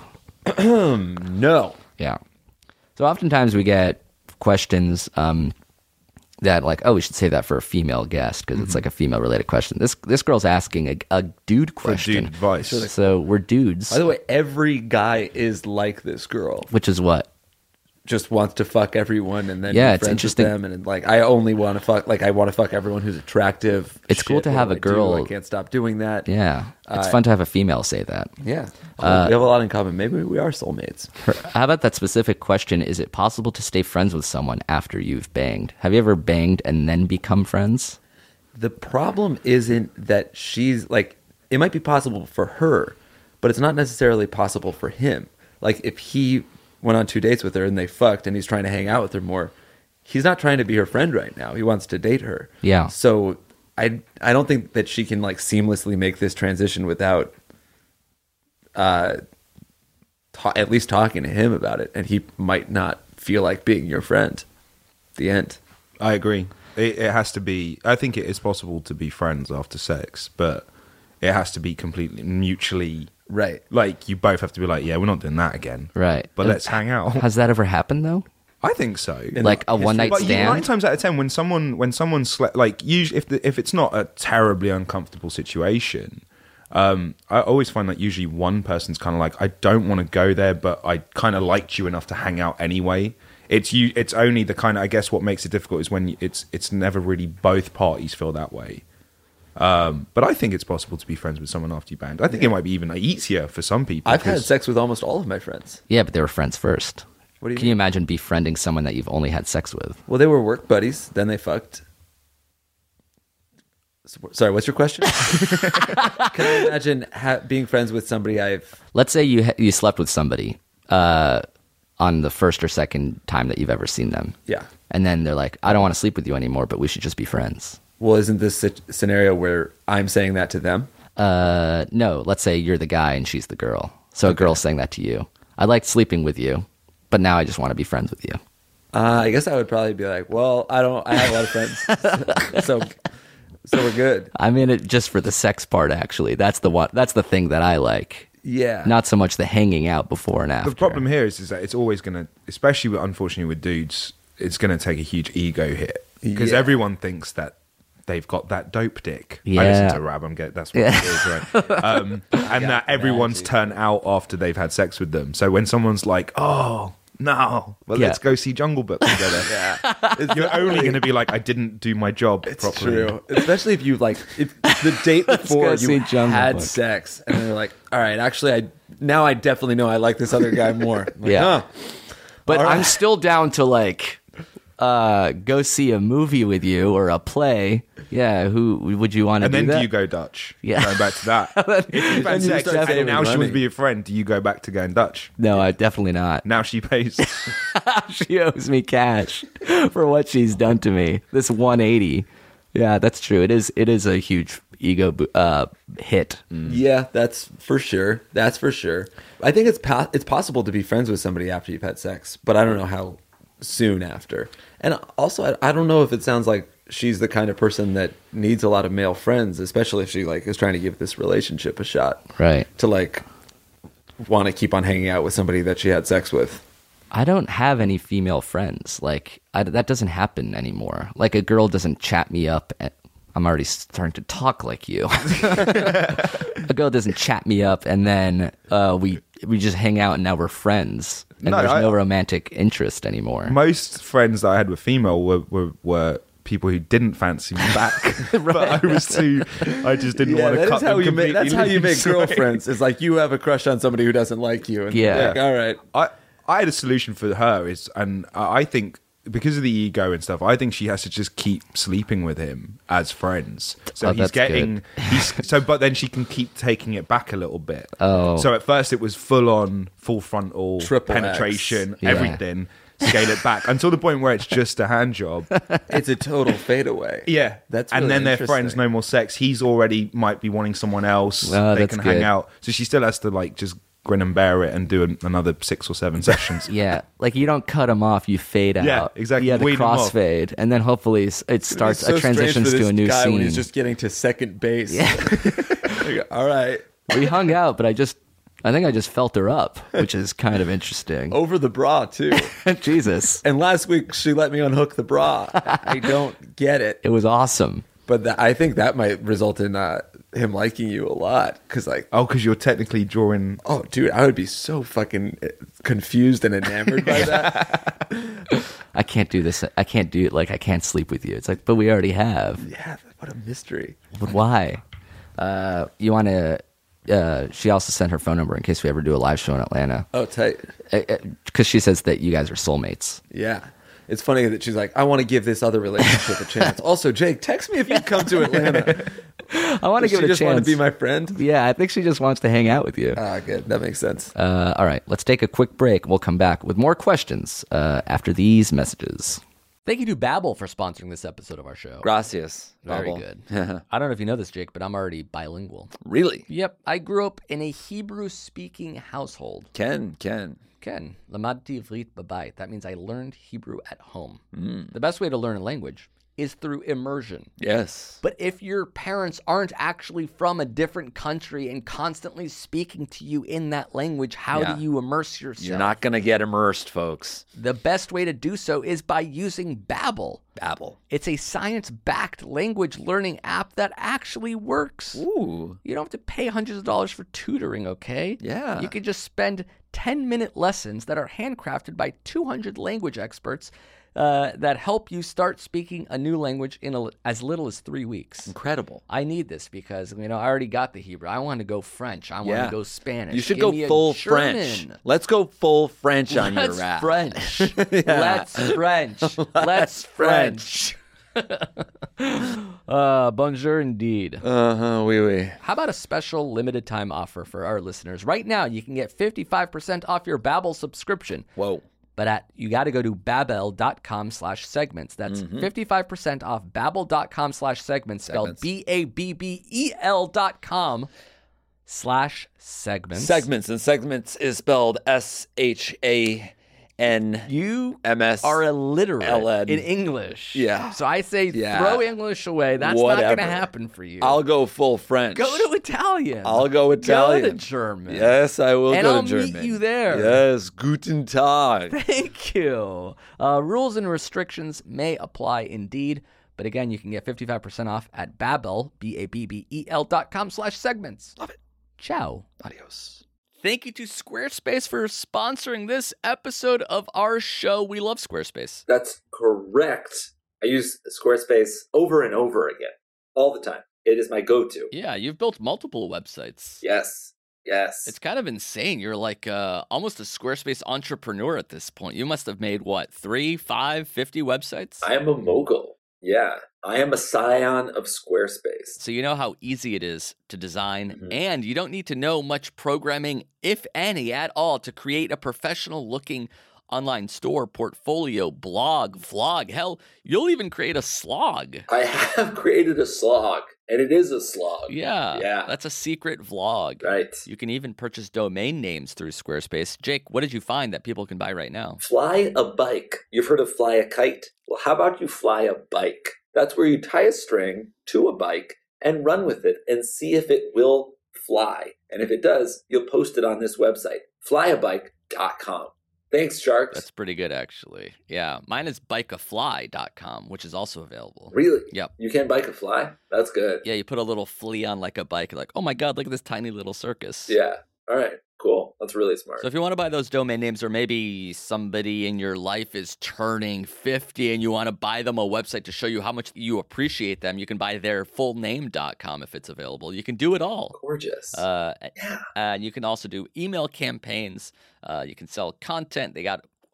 No. Yeah. So oftentimes we get questions that like, oh, we should save that for a female guest because it's like a female-related question. This girl's asking a dude question. Dude advice. So we're dudes. By the way, every guy is like this girl. Which is what? Just wants to fuck everyone and then Yeah, be it's friends interesting. with them. And like, I only want to fuck, like, I want to fuck everyone who's attractive. It's cool to What have do a I do? girl- I can't stop doing that. Yeah. It's fun to have a female say that. Yeah. We have a lot in common. Maybe we are soulmates. How about that specific question? Is it possible to stay friends with someone after you've banged? Have you ever banged and then become friends? The problem isn't that she's like, it might be possible for her, but it's not necessarily possible for him. Like if he went on 2 dates with her and they fucked and he's trying to hang out with her more, he's not trying to be her friend right now. He wants to date her. Yeah. So I don't think that she can like seamlessly make this transition without at least talking to him about it. And he might not feel like being your friend. The end. I agree. It has to be. I think it is possible to be friends after sex, but it has to be completely mutually Right. Like you both have to be like, yeah, we're not doing that again, Right. But let's hang out. Has that ever happened though? I think so. Like a one-night But stand? 9 times out of 10, when someone like usually if it's not a terribly uncomfortable situation, I always find that usually one person's kind of like, I don't want to go there, but I kind of liked you enough to hang out anyway. It's only the kind of, I guess what makes it difficult is when it's never really both parties feel that way. But I think it's possible to be friends with someone after you banged. I think it might be even easier for some people. I've had 'cause- sex with almost all of my friends. Yeah, but they were friends first. What do you Can you imagine befriending someone that you've only had sex with? Well, they were work buddies. Then they fucked. Sorry, what's your question? Can I imagine being friends with somebody I've... Let's say you slept with somebody on the first or second time that you've ever seen them. Yeah. And then they're like, I don't want to sleep with you anymore, but we should just be friends. Well, isn't this a scenario where I'm saying that to them? No, let's say you're the guy and she's the girl. So a girl's saying that to you. I liked sleeping with you, but now I just want to be friends with you. I guess I would probably be like, well, I have a lot of friends. so we're good. I'm in it just for the sex part, actually. That's the thing that I like. Yeah. Not so much the hanging out before and after. The problem here is that it's always going to, especially unfortunately with dudes, it's going to take a huge ego hit because Yeah. everyone thinks that they've got that dope dick. I Yeah. listen to rap. That's what it is, right? And that everyone's turned out after they've had sex with them. So when someone's like, "Oh no, well, Yeah. let's go see Jungle Book together," you're only going to be like, "I didn't do my job properly." True. Especially if you if the date before go see you Jungle had Book. sex and they're like, all right, actually, I definitely know I like this other guy more. I'm like, Yeah. huh. But All right. I'm still down to go see a movie with you or a play. Yeah, who would you want to And do then that? do you go Dutch? Yeah. Going back to that. If you've had Then you sex start and saving now she wants money. to be your friend, do you go back to going Dutch? No, I definitely not. Now she pays. She owes me cash for what she's done to me. This 180. Yeah, that's true. It is a huge ego hit. Yeah, that's for sure. That's for sure. I think it's possible to be friends with somebody after you've had sex, but I don't know how soon after. And also, I don't know if it sounds like she's the kind of person that needs a lot of male friends, especially if she is trying to give this relationship a shot. Right. To want to keep on hanging out with somebody that she had sex with. I don't have any female friends. That doesn't happen anymore. Like a girl doesn't chat me up. I'm already starting to talk like you. A girl doesn't chat me up and then we just hang out and now we're friends. And No, there's no romantic interest anymore. Most friends that I had with female were people who didn't fancy me back. But I just didn't want to cut them completely That's how you make loose, right? girlfriends. It's like you have a crush on somebody who doesn't like you. And Yeah. you're like, all right. I had a solution for her and I think because of the ego and stuff, I think she has to just keep sleeping with him as friends. So Oh, he's that's getting but then she can keep taking it back a little bit. Oh. So at first it was full frontal Triple penetration, X. Yeah. everything. Scale it back until the point where it's just a hand job. It's a total fadeaway. Yeah, That's and really then they're interesting. friends, no more sex. He's already might be wanting someone else. Oh, they that's can hang good. out, so she still has to like just grin and bear it and do another 6 or 7 sessions. Yeah, like you don't cut them off, you fade out. Yeah, exactly. Yeah, the Weed 'em off. crossfade, and then hopefully it starts. It's so It transitions strange for to a this new guy scene. when he's just getting to second base. Yeah. Like, all right. We hung out, but I think I just felt her up, which is kind of interesting. Over the bra, too. Jesus, And last week, she let me unhook the bra. I don't get it. it was awesome. But I think that might result in him liking you a lot. Because, like, Oh, because you're technically drawing. oh, dude, I would be so fucking confused and enamored by that. I can't do this. I can't do it. Like I can't sleep with you. It's like, but we already have. Yeah, what a mystery. But why? You want to? She also sent her phone number in case we ever do a live show in Atlanta. Oh, tight. Because she says that you guys are soulmates. Yeah. It's funny that she's like, I want to give this other relationship a chance. Also, Jake, text me if you come to Atlanta. I want to Does give she it a just want chance. to be my friend? Yeah, I think she just wants to hang out with you. Ah, good. That makes sense. All right, let's take a quick break. We'll come back with more questions after these messages. Thank you to Babbel for sponsoring this episode of our show. Gracias. Very Babbel. good. I don't know if you know this, Jake, but I'm already bilingual. Really? Yep, I grew up in a Hebrew-speaking household. Ken. Ken, lamadti ivrit babayit. That means I learned Hebrew at home. The best way to learn a language is through immersion. Yes. But if your parents aren't actually from a different country and constantly speaking to you in that language, how Yeah. do you immerse yourself? You're not going to get immersed, folks. The best way to do so is by using Babbel. Babbel. It's a science-backed language learning app that actually works. Ooh. You don't have to pay hundreds of dollars for tutoring, okay? Yeah. You can just spend 10-minute lessons that are handcrafted by 200 language experts that help you start speaking a new language in as little as 3 weeks. Incredible. I need this because, I already got the Hebrew. I want to go French. I want Yeah. to go Spanish. You should Give go me a full German. French. Let's go full French on Let's your app. French. Let's French. Let's French. Bonjour indeed. Oui, oui. How about a special limited time offer for our listeners? Right now, you can get 55% off your Babbel subscription. Whoa. But you got to go to babbel.com/segments. That's 55% off babbel.com/segments, spelled BABBEL.com/segments. Segments. And segments is spelled SHANMS. You are illiterate LN. in English. Yeah. So I say Yeah. throw English away. That's not Whatever. going to happen for you. I'll go full French. go to Italian. I'll go Italian. Go to German. Yes, I will And go I'll to German. meet you there. Yes, guten Tag. Thank you. Rules and restrictions may apply indeed. But again, you can get 55% off at Babbel, BABBEL.com/segments. Love it. Ciao. Adios. Thank you to Squarespace for sponsoring this episode of our show. We love Squarespace. That's correct. I use Squarespace over and over again, all the time. It is my go-to. Yeah, you've built multiple websites. Yes. It's kind of insane. You're like almost a Squarespace entrepreneur at this point. You must have made, 3, 5, 50 websites? I am a mogul. Yeah. I am a scion of Squarespace. So you know how easy it is to design, and you don't need to know much programming, if any, at all, to create a professional-looking online store, portfolio, blog, vlog. Hell, you'll even create a slog. I have created a slog, and it is a slog. Yeah, that's a secret vlog. Right. You can even purchase domain names through Squarespace. Jake, what did you find that people can buy right now? Fly a bike. You've heard of fly a kite? Well, how about you fly a bike? That's where you tie a string to a bike and run with it and see if it will fly. And if it does, you'll post it on this website, flyabike.com. Thanks, Sharks. That's pretty good, actually. Yeah, mine is bikeafly.com, which is also available. Really? Yep. You can bike a fly? That's good. Yeah, you put a little flea on like a bike, like, oh my God, look at this tiny little circus. Yeah. All right. Cool. That's really smart. So if you want to buy those domain names, or maybe somebody in your life is turning 50 and you want to buy them a website to show you how much you appreciate them, you can buy their fullname.com if it's available. You can do it all. Gorgeous. And you can also do email campaigns. You can sell content. They got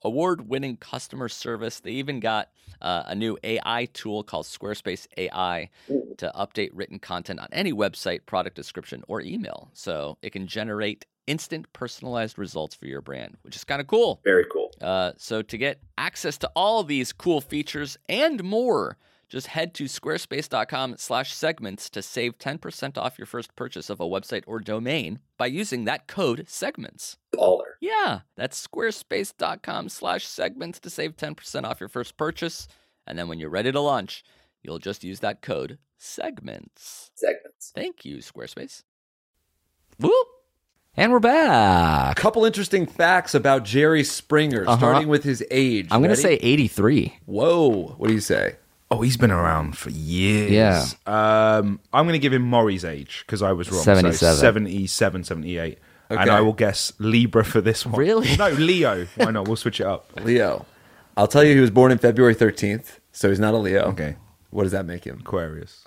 award-winning customer service. They even got a new AI tool called Squarespace AI to update written content on any website, product description, or email. So it can generate instant personalized results for your brand, which is kind of cool. Very cool. So to get access to all of these cool features and more, just head to squarespace.com/segments to save 10% off your first purchase of a website or domain by using that code segments. Baller. Yeah, that's squarespace.com/segments to save 10% off your first purchase. And then when you're ready to launch, you'll just use that code segments. Segments. Thank you, Squarespace. Whoop. And we're back. A couple interesting facts about Jerry Springer, starting with his age. I'm going to Ready? say 83. Whoa. What do you say? Oh, he's been around for years. Yeah. I'm going to give him Maury's age because I was wrong. 77. So 77, 78. And Okay. I will guess Libra for this one. Really? No, Leo. Why not? We'll switch it up. Leo. I'll tell you he was born in February 13th, so he's not a Leo. Okay. What does that make him? Aquarius.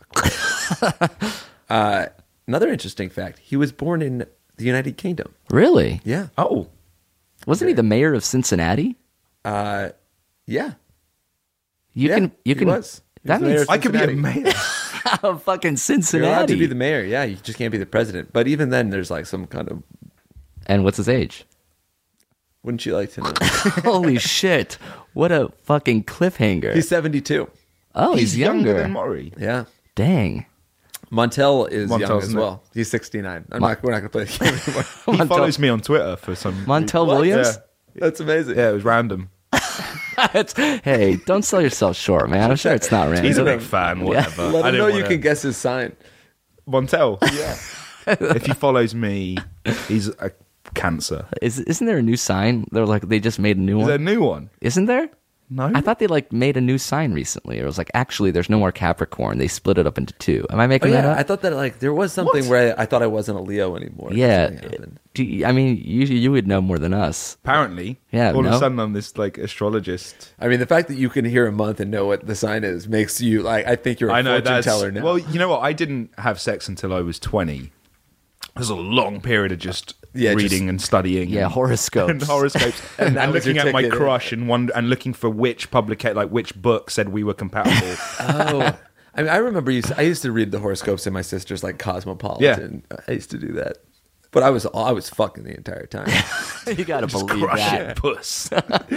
Another interesting fact. He was born in the United Kingdom. Really? Yeah. Oh. Wasn't he the mayor of Cincinnati? Yeah. You Yeah, can. You he can. was. He That was the mayor means of I could be a Cincinnati. mayor. fucking You're Cincinnati. allowed to be the mayor. Yeah, you just can't be the president. But even then, there's like some kind of. And what's his age? Wouldn't you like to know? Holy shit! What a fucking cliffhanger. He's 72. oh, he's younger. than Maury. Yeah. Dang. Montel is young Montel's as not- well. He's 69. We're not going to play the game anymore. He follows me on Twitter for some... Montel What? Williams. Yeah. That's amazing. Yeah, it was random. Hey, don't sell yourself short, man. I'm sure it's not random. He's a big fan, whatever. Let I him didn't know you wanna- can guess his sign. Montel. Yeah. If he follows me, he's a Cancer. Isn't there a new sign? They just made a new Is one. there a new one? Isn't there? No. I thought they made a new sign recently. It was actually, there's no more Capricorn. They split it up into two. Am I making that up? I thought that there was something where I thought I wasn't a Leo anymore. Yeah. Something happened. You would know more than us. Apparently. Yeah, All of no? a sudden I'm this astrologist. I mean, the fact that you can hear a month and know what the sign is makes you I think you're a I know fortune that's... teller now. Well, you know what? I didn't have sex until I was 20. There's a long period of just Yeah, reading and studying. Yeah, and, horoscopes. and horoscopes. And and that was looking your at my ticket in. crush and looking for which which book said we were compatible. Oh, I mean, I remember I used to read the horoscopes in my sister's Cosmopolitan. Yeah. I used to do that, but I was fucking the entire time. You gotta Just believe crush that. it, puss.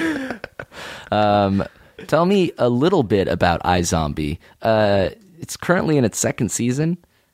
Tell me a little bit about iZombie. It's currently in its second season.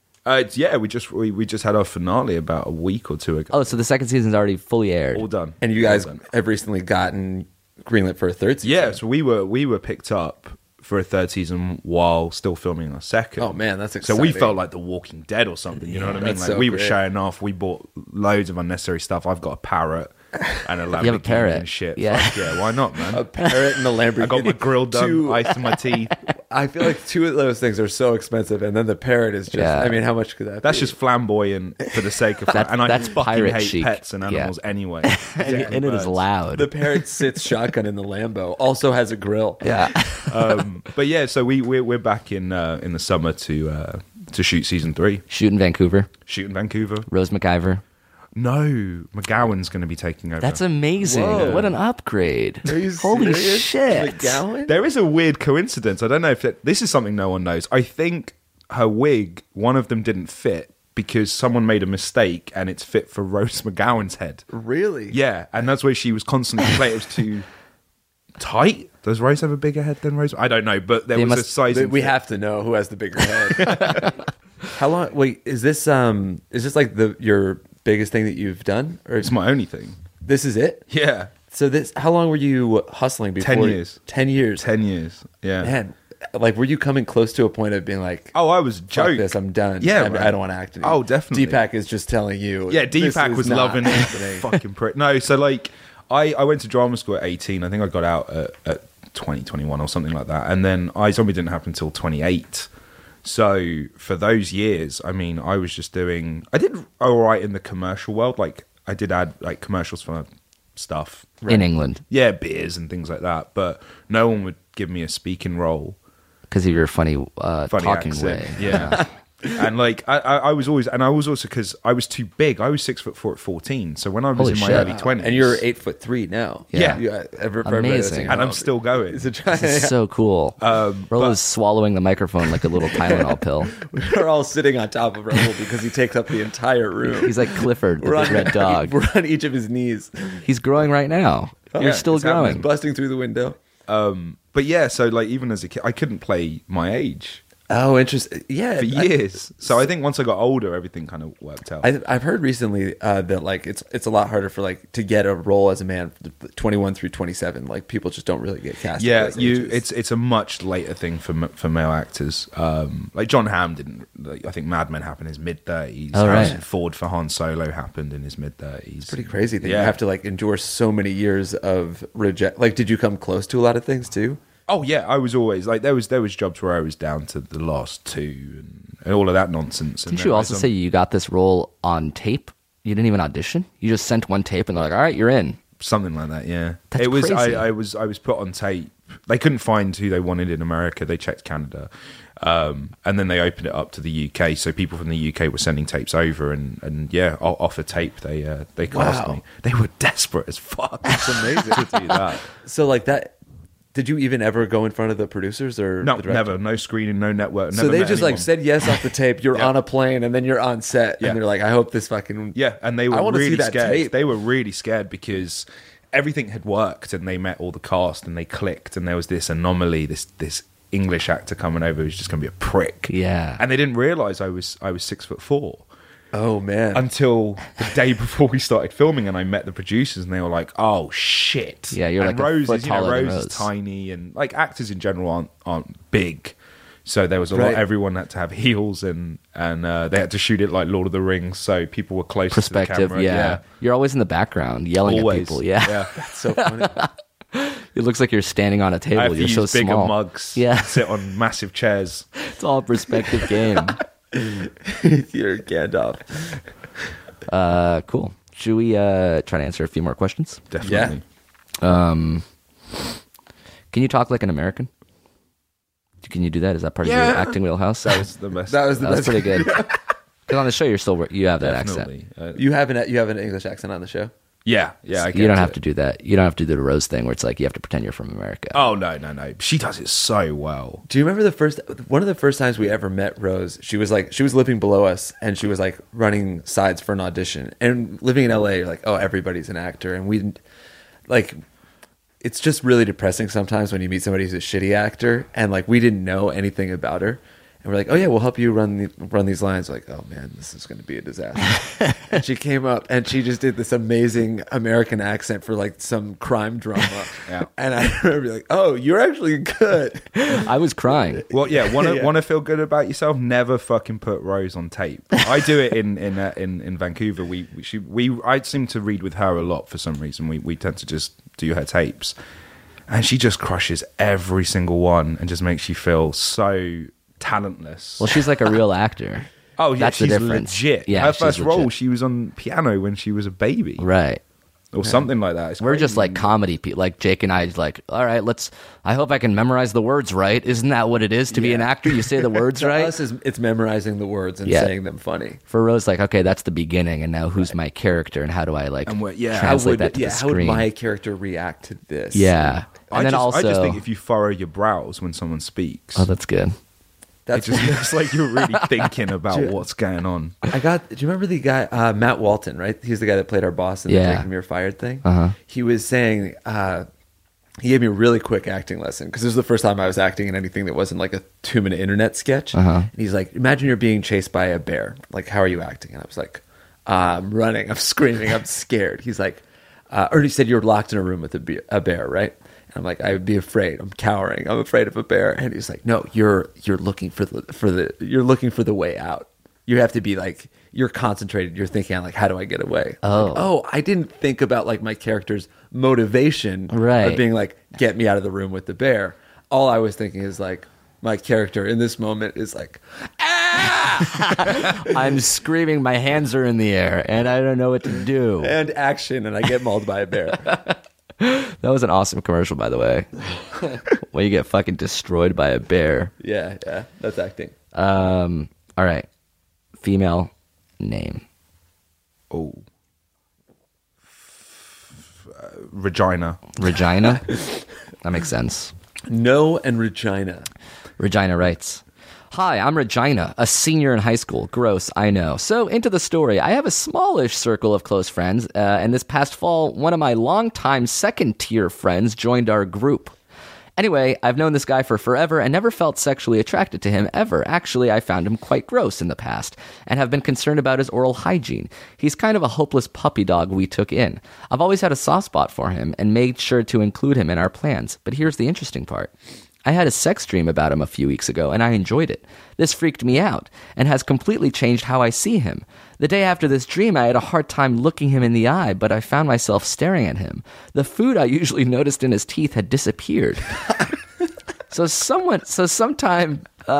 We just had our finale about a week or two ago. Oh, so the second season's already fully aired. All done. And you guys All done. have recently gotten greenlit for a third season. Yeah, so we were picked up for a third season while still filming our second. Oh, man, that's So we exciting. felt like The Walking Dead or something. You know what I mean? That's so We were great. showing off. We bought loads of unnecessary stuff. I've got a parrot and a Lamborghini have a parrot? and shit. Yeah. Fuck yeah, why not, man? A parrot and a Lamborghini. I got my grill done, ice in my teeth. I feel like two of those things are so expensive, and then the parrot is just. Yeah. I mean, how much could that? That's be? just flamboyant for the sake of and I that's fucking pirate hate chic. pets and Yeah. animals anyway. and it is loud. The parrot sits shotgun in the Lambo. Also has a grill. yeah. But yeah, so we're back in the summer to shoot season 3. Shoot in Vancouver. Shoot in Vancouver. Rose McIver. No, McGowan's going to be taking over. That's amazing. Whoa. What an upgrade. Are you Holy serious? shit. McGowan? There is a weird coincidence. I don't know if this is something no one knows. I think her wig, one of them didn't fit because someone made a mistake and it's fit for Rose McGowan's head. Really? Yeah, and that's why she was constantly complaining it was too tight. Does Rose have a bigger head than Rose? I don't know, but there They was a must- sizing. We fit. have to know who has the bigger head. How long? Wait, is this like your biggest thing that you've done, or It's my only thing. this is it? Yeah, So how long were you hustling before? 10 years. 10 years. 10 years. Yeah. Man, were you coming close to a point of being like, Oh, I was fuck joking. this, I'm done. Yeah, I man. don't want to act anymore. Oh, definitely. Deepak is just telling you. Yeah, this Deepak is was not loving it. happening. Fucking prick. No, so I went to drama school at 18. I think I got out at 20, 21 or something like that. And then iZombie didn't happen until 28. So for those years, I mean, I was just I did all right in the commercial world. I did add commercials for stuff. In England. Yeah, beers and things like that. But no one would give me a speaking role. Because of your funny, Funny talking accent. way. Yeah. And like I was always, and I was also, because I was too big. I was 6'4" at 14. So when I was Holy in my shit. early 20s, And you're 8'3" now. Yeah. Amazing. and I'm still going. It's a giant. This is so cool. Rolo's swallowing the microphone like a little Tylenol pill. We're all sitting on top of Raul because he takes up the entire room. He's like Clifford, the big red dog. We're on each of his knees. He's growing right now. You're still it's happening. growing. Busting through the window. But yeah, so like even as a kid, I couldn't play my age Oh, interesting. Yeah. for years. So I think once I got older, everything kind of worked out. I've heard recently that like it's a lot harder for like to get a role as a man 21 through 27. Like people just don't really get cast. Yeah, at those ages. it's a much later thing for male actors. Like John Hamm didn't. Like, I think Mad Men happened in his mid-30s. Oh, right. Harrison Ford for Han Solo happened in his mid-30s. It's pretty crazy that Yeah. you have to like endure so many years of reject. Like, did you come close to a lot of things too? Oh yeah, I was always like there was jobs where I was down to the last two and all of that nonsense. Didn't you also say you got this role on tape? You didn't even audition? You just sent one tape and they're like, all right, you're in. something like that? Yeah, That's it was. crazy. I was put on tape. They couldn't find who they wanted in America. They checked Canada, and then they opened it up to the UK. So people from the UK were sending tapes over, and yeah, off a tape they cast Wow. me. They were desperate as fuck. It's amazing to do that. So like that. Did you even ever go in front of the producers or No, the director? never. No screening, no network. So never they met just anyone. like said yes off the tape. You're Yeah. on a plane and then you're on set Yeah. and they're like, I hope this fucking Yeah, and they were I wanna see really that scared. tape. They were really scared because everything had worked and they met all the cast and they clicked and there was this anomaly, this English actor coming over who's just going to be a prick. Yeah. And they didn't realize I was 6'4" Oh man. until the day before we started filming, and I met the producers and they were like, "Oh shit!" Yeah, you're and like a Rose foot is, you know, taller than Rose is Rose. tiny, and like actors in general aren't big. So there was a Right. lot. Everyone had to have heels, and they had to shoot it like Lord of the Rings, so people were close to the Perspective, camera. yeah. You're always in the background yelling Always. at people. Yeah. That's so funny. It looks like you're standing on a I table. have to You're use so bigger small. mugs. Yeah. Sit on massive chairs. It's all a perspective game. You're Gandalf. Cool. Should we try to answer a few more questions? Definitely. Can you talk like an American? Can you do that? Is that part of your acting wheelhouse? That was the best. That was the That was best. pretty good. Because on the show, you have that accent. Definitely. You have an English accent on the show. Yeah. I You don't get have it. to do that. You don't have to do the Rose thing where it's like you have to pretend you're from America. Oh no. She does it so well. Do you remember one of the first times we ever met Rose? She was living below us and she was like running sides for an audition. And living in LA, you're like, oh, everybody's an actor, and we didn't like. It's just really depressing sometimes when you meet somebody who's a shitty actor, and like we didn't know anything about her, and we're like, oh yeah, we'll help you run these lines. Like, oh man, this is going to be a disaster. And she came up and she just did this amazing American accent for like some crime drama. Yeah. And I remember being like, oh, you're actually good. I was crying. Well, yeah. Want to feel good about yourself? Never fucking put Rose on tape. I do it in Vancouver. I seem to read with her a lot for some reason. We tend to just do her tapes, and she just crushes every single one and just makes you feel so talentless. Well, she's like a real actor. Oh yeah, That's the she's difference. legit. Yeah, her she's first role, legit. she was on piano when she was a baby, Right. or something like that. It's We're just crazy. like comedy people. Like Jake and I, like, all right, I hope I can memorize the words right. Isn't that what it is to be an actor? You say the words For right. us, it's memorizing the words and Yeah. saying them funny. For Rose, like, okay, that's the beginning, and now who's my character, and how do I like And what- yeah. translate that to the how would screen? my character react to this? Yeah, and I then just also, think if you furrow your brows when someone speaks, oh, that's good. it That's just looks like you're really thinking about what's going on. do you remember the guy Matt Walton, right? He's the guy that played our boss in the Yeah. Jake and Amir Fired thing. Uh-huh. He was saying he gave me a really quick acting lesson because this was the first time I was acting in anything that wasn't like a 2-minute internet sketch. Uh-huh. And he's like, imagine you're being chased by a bear. Like, how are you acting? And I was like, I'm running, I'm screaming, I'm scared. He's like, or he said you're locked in a room with a bear, right? And I'm like, I would be afraid. I'm cowering. I'm afraid of a bear. And he's like, no, you're looking for the way out. You have to be like, you're concentrated. You're thinking like, how do I get away? Oh. Like, I didn't think about like my character's motivation Right. of being like, get me out of the room with the bear. All I was thinking is like, my character in this moment is like, I'm screaming, my hands are in the air, and I don't know what to do. and action, and I get mauled by a bear. That was an awesome commercial, by the way. Where you get fucking destroyed by a bear. Yeah, that's acting. All right. Female name. Oh. Regina. Regina? That makes sense. No and Regina. Regina writes, "Hi, I'm Regina, a senior in high school. Gross, I know. So, into the story. I have a smallish circle of close friends, and this past fall, one of my longtime second-tier friends joined our group. Anyway, I've known this guy for forever and never felt sexually attracted to him ever. Actually, I found him quite gross in the past and have been concerned about his oral hygiene. He's kind of a hopeless puppy dog we took in. I've always had a soft spot for him and made sure to include him in our plans. But here's the interesting part. I had a sex dream about him a few weeks ago, and I enjoyed it. This freaked me out, and has completely changed how I see him. The day after this dream, I had a hard time looking him in the eye, but I found myself staring at him. The food I usually noticed in his teeth had disappeared. So some time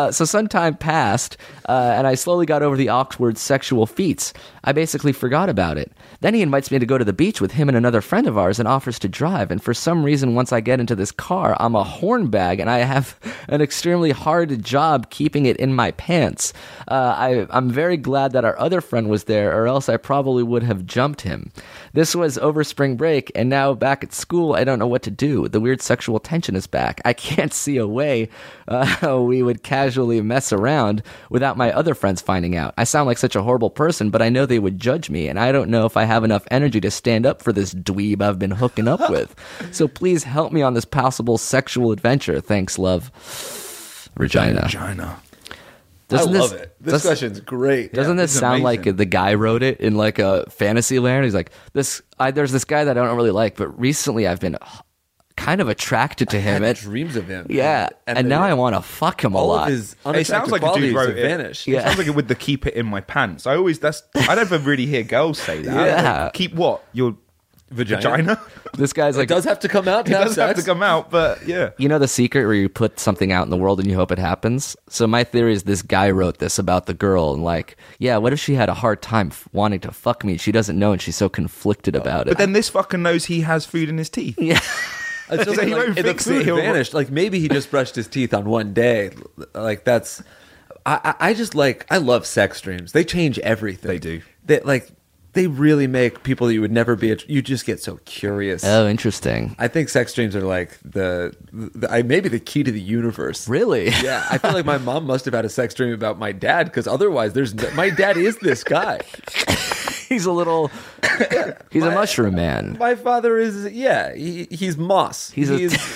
passed, and I slowly got over the awkward sexual feats. I basically forgot about it. Then he invites me to go to the beach with him and another friend of ours and offers to drive. And for some reason, once I get into this car, I'm a hornbag, and I have an extremely hard job keeping it in my pants. I'm very glad that our other friend was there, or else I probably would have jumped him. This was over spring break, and now back at school, I don't know what to do. The weird sexual tension is back. I can't see a way we would casually mess around without my other friends finding out. I sound like such a horrible person, but I know they would judge me, and I don't know if I have enough energy to stand up for this dweeb I've been hooking up with. So please help me on this possible sexual adventure. Thanks, love. Regina. Regina. I love it. This question's great. Doesn't this sound amazing. like the guy wrote it in like a fantasy land? He's like, there's this guy that I don't really like, but recently I've been kind of attracted to him. I had dreams of him. Yeah, and now I want to fuck him a all lot. of his It sounds like a dude wrote it. vanished. It sounds like it with the keep it in my pants. I never really hear girls say that. Yeah. Like, keep what? Your vagina? This guy's It like, does have to come out to It have does have sex. to come out, but yeah. you know the secret where you put something out in the world and you hope it happens? So my theory is this guy wrote this about the girl, and like, yeah, what if she had a hard time wanting to fuck me? She doesn't know, and she's so conflicted about it. But then this fucker knows he has food in his teeth. yeah. It's just So he like, won't the fix food it, he'll- vanished. Like maybe he just brushed his teeth on one day. Like that's. I just like. I love sex dreams. They change everything. They do. They really make people that you would never be. You just get so curious. Oh, interesting. I think sex dreams are like maybe the key to the universe. Really? Yeah, I feel like my mom must have had a sex dream about my dad, because otherwise, my dad is this guy. He's a little. He's a mushroom man. My father is he's moss. He's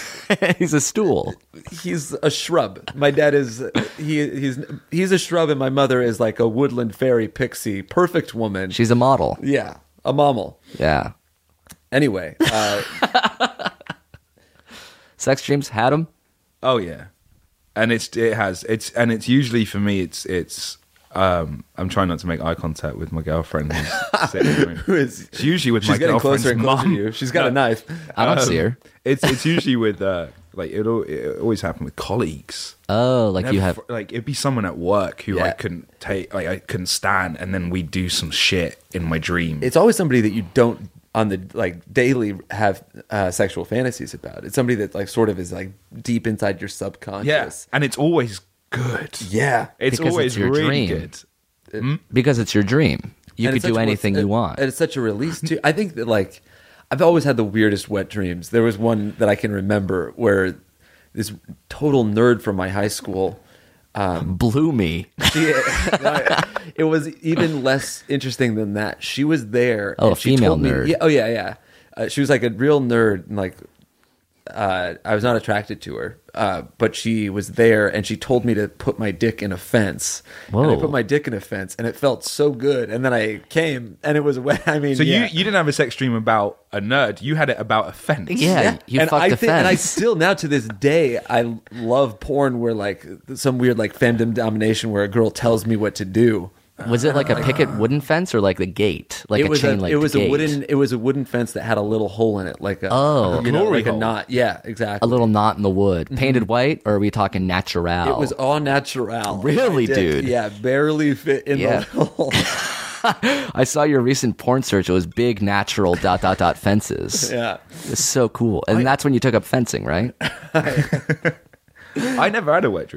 a stool. He's a shrub. My dad is he's a shrub, and my mother is like a woodland fairy pixie, perfect woman. She's a model. Yeah, a mommal. Yeah. Anyway, Sex dreams had him. Oh yeah, and it's usually for me it's I'm trying not to make eye contact with my girlfriend who's sitting with me. It's usually with she's my getting girlfriend's closer and closer mum. to you. She's got a knife. I don't see her. It's usually with like it always happened with colleagues. Oh, like you have. Like it'd be someone at work who I Yeah. couldn't take, like I couldn't stand, and then we do some shit in my dream. It's always somebody that you don't on the like daily have sexual fantasies about. It's somebody that like sort of is like deep inside your subconscious. yes, and it's always good. Yeah. It's Because always it's your really dream. good. Because it's your dream. You And could it's do such a- anything you want. And it's such a release too. I think that like I've always had the weirdest wet dreams. There was one that I can remember where this total nerd from my high school. Blew me. It was even less interesting than that. She was there. Oh, and a she female told me, nerd. Yeah, oh yeah. She was like a real nerd, and like I was not attracted to her, but she was there, and she told me to put my dick in a fence. Whoa. And I put my dick in a fence, and it felt so good. And then I came, and it was wet. I mean, So yeah. you didn't have a sex dream about a nerd. You had it about a fence. Yeah, you and fucked I a think, and I fence. still now to this day I love porn where like some weird like femdom domination where a girl tells me what to do. Was it like a picket wooden fence or like the gate, like a chain link? It was gate? a wooden fence that had a little hole in it, like a glory like a hole. knot. Yeah, exactly. a little knot in the wood, painted white, or are we talking natural? It was all natural. Really, My dick, dude? Yeah, barely fit in Yeah. the hole. I saw your recent porn search. It was big natural ... fences. Yeah. It's so cool, and that's when you took up fencing, right? I never had a wet dream.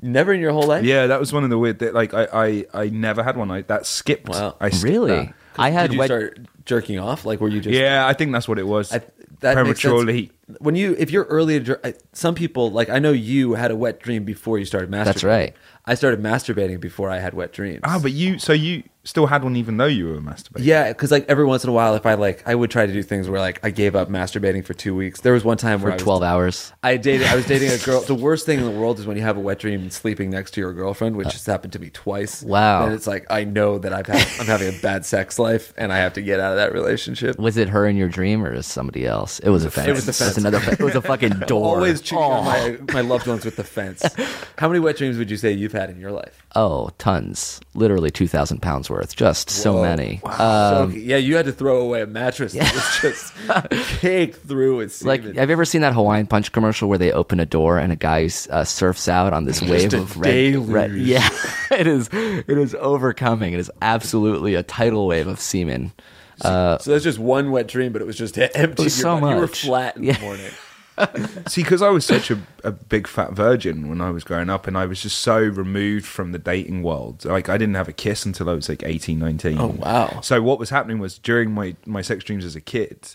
Never in your whole life? Yeah, that was one of the weird. Like I never had one. That skipped. Wow. I skipped Really? that. I had Did you wet. start jerking off? Like, were you just... Yeah, I think that's what it was. That makes sense. Prematurely. When if you're early to some people, like I know you had a wet dream before you started masturbating. That's right. I started masturbating before I had wet dreams. But you still had one even though you were masturbating. Yeah, because like every once in a while, if I would try to do things where like I gave up masturbating for 2 weeks. There was one time where For 12 hours. I was dating a girl. The worst thing in the world is when you have a wet dream sleeping next to your girlfriend, which has happened to me twice. Wow. And it's like I know that I'm having a bad sex life and I have to get out of that relationship. Was it her in your dream or somebody else? It was a fence. It was the fence. It was a fucking door. Always cheating on my loved ones with the fence. How many wet dreams would you say you've had in your life? Oh, tons. Literally 2,000 pounds worth. Just so many. Yeah, you had to throw away a mattress that was just caked through with semen. Like, have you ever seen that Hawaiian Punch commercial where they open a door and a guy surfs out on this wave a of red? deluge. Yeah, it is overcoming. It is absolutely a tidal wave of semen. So that's just one wet dream, but it was just empty. was so You were much. flat in the morning. See, because I was such a big fat virgin when I was growing up, and I was just so removed from the dating world. Like, I didn't have a kiss until I was like 18, 19. Oh, wow. So what was happening was during my sex dreams as a kid,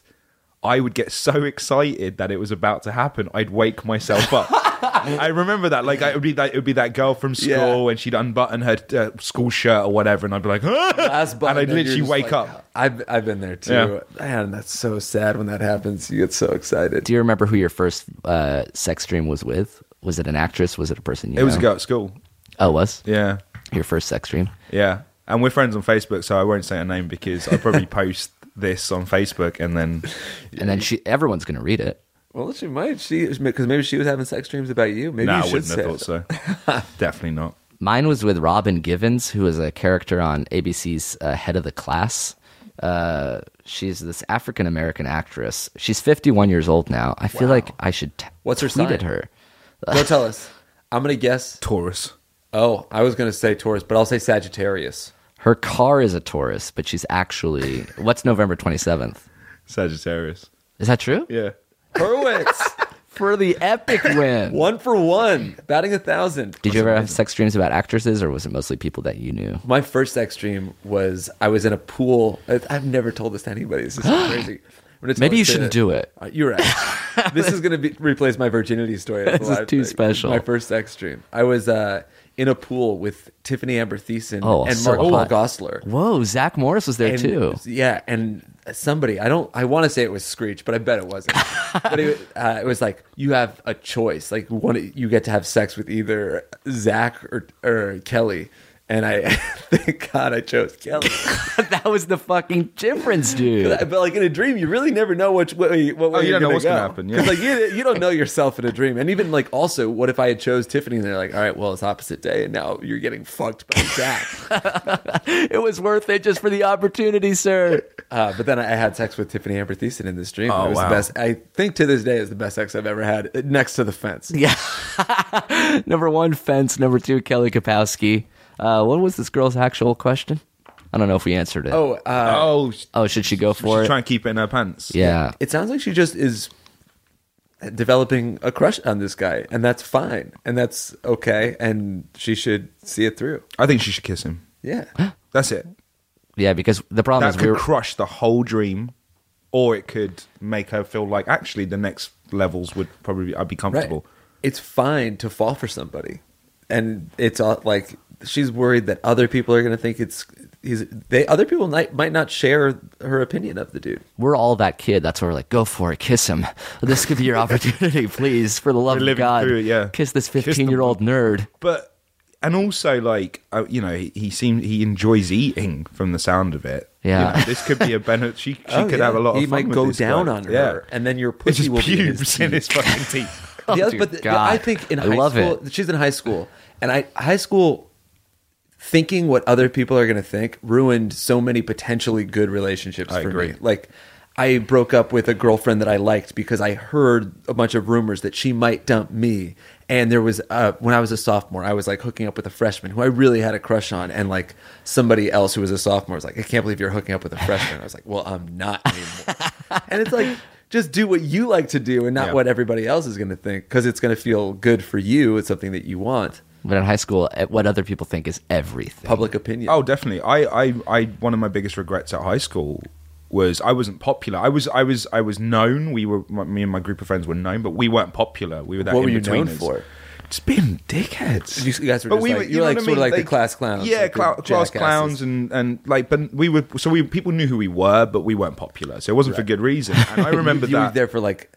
I would get so excited that it was about to happen, I'd wake myself up. I remember that. Like, it would be that girl from school, and she'd unbutton her school shirt or whatever, and I'd be like, Last button, and I'd you're literally just wake like, up. I've been there too. Man, that's so sad when that happens. You get so excited. Do you remember who your first sex dream was with? Was it an actress? Was it a person you It was a know? girl at school. Oh, it was? Yeah. Your first sex dream? Yeah. And we're friends on Facebook, so I won't say her name because I'll probably post this on Facebook and then... And then everyone's going to read it. Well, she might. Because maybe she was having sex dreams about you. Maybe I you should wouldn't say have thought so. Definitely not. Mine was with Robin Givens, who is a character on ABC's Head of the Class. She's this African-American actress. She's 51 years old now. I feel like I should What's her tweet sign? at her. Go tell us. I'm going to guess. Taurus. Oh, I was going to say Taurus, but I'll say Sagittarius. Her car is a Taurus, but she's actually... What's November 27th? Sagittarius. Is that true? Yeah. Hurwitz. For the epic win. 1 for 1. Batting 1,000. Did you ever have sex dreams about actresses, or was it mostly people that you knew? My first sex dream was I was in a pool. I've never told this to anybody. This is so crazy. Maybe you shouldn't do it. You're right. This is going to replace my virginity story. That's This a is live too thing. special. My first sex dream. I was in a pool with Tiffany Amber Thiessen and so Mark hot. Gosler. Whoa, Zach Morris was there And- too. Yeah, and somebody, I want to say it was Screech, but I bet it wasn't. But it was like, you have a choice. Like, you get to have sex with either Zach or Kelly. And I thank God I chose Kelly. That was the fucking difference, dude. But like in a dream, you really never know what way you you're don't know what's go. gonna happen, yeah. Because like you don't know yourself in a dream. And even like also, what if I had chose Tiffany and they're like, all right, well it's opposite day, and now you're getting fucked by Zach. It was worth it just for the opportunity, sir. But then I had sex with Tiffany Amber Thiessen in this dream. Oh, It was wow. the best. I think to this day is the best sex I've ever had, next to the fence. Yeah. Number 1, Fence. Number 2, Kelly Kapowski. What was this girl's actual question? I don't know if we answered it. Oh, Oh, should she go for she's it? trying to keep it in her pants. Yeah. It sounds like she just is developing a crush on this guy, and that's fine, and that's okay, and she should see it through. I think she should kiss him. Yeah. That's it. Yeah, because the problem That is we could were... crush the whole dream, or it could make her feel like actually the next levels would probably I'd be comfortable. It's fine to fall for somebody, and it's like she's worried that other people are going to think other people might not share her opinion of the dude. We're all that kid. That's why we're like, go for it, kiss him. This could be your opportunity, please, for the love We're of living God. through it, yeah. Kiss this Kiss the- 15-year-old nerd. But and also like he enjoys eating from the sound of it. Yeah. You know, this could be a benefit. She could have a lot of He fun might with go this down guy. on her, Yeah. and then your It's pussy just will be in his pubes in his teeth. fucking teeth. Yeah, Dude, but God. I think in I high love school, it. she's in high school, and high school thinking what other people are going to think ruined so many potentially good relationships I for agree. me. Like, I broke up with a girlfriend that I liked because I heard a bunch of rumors that she might dump me. And there was when I was a sophomore, I was like hooking up with a freshman who I really had a crush on, and like somebody else who was a sophomore was like, "I can't believe you're hooking up with a freshman." I was like, "Well, I'm not anymore." And it's like, just do what you like to do and not Yeah. what everybody else is going to think, because it's going to feel good for you. It's something that you want. But in high school, what other people think is everything. Public opinion. Oh, definitely. I one of my biggest regrets at high school was I wasn't popular. I was known. Me and my group of friends were known, but we weren't popular. We were that What were you known in-betweeners. for? Just being dickheads. You guys were But just we like, were- you were like know what sort of I like mean? the class clowns. Yeah, like the class jackasses. clowns and like, but people knew who we were, but we weren't popular, so it wasn't for good reason. And I remember you were that. there for like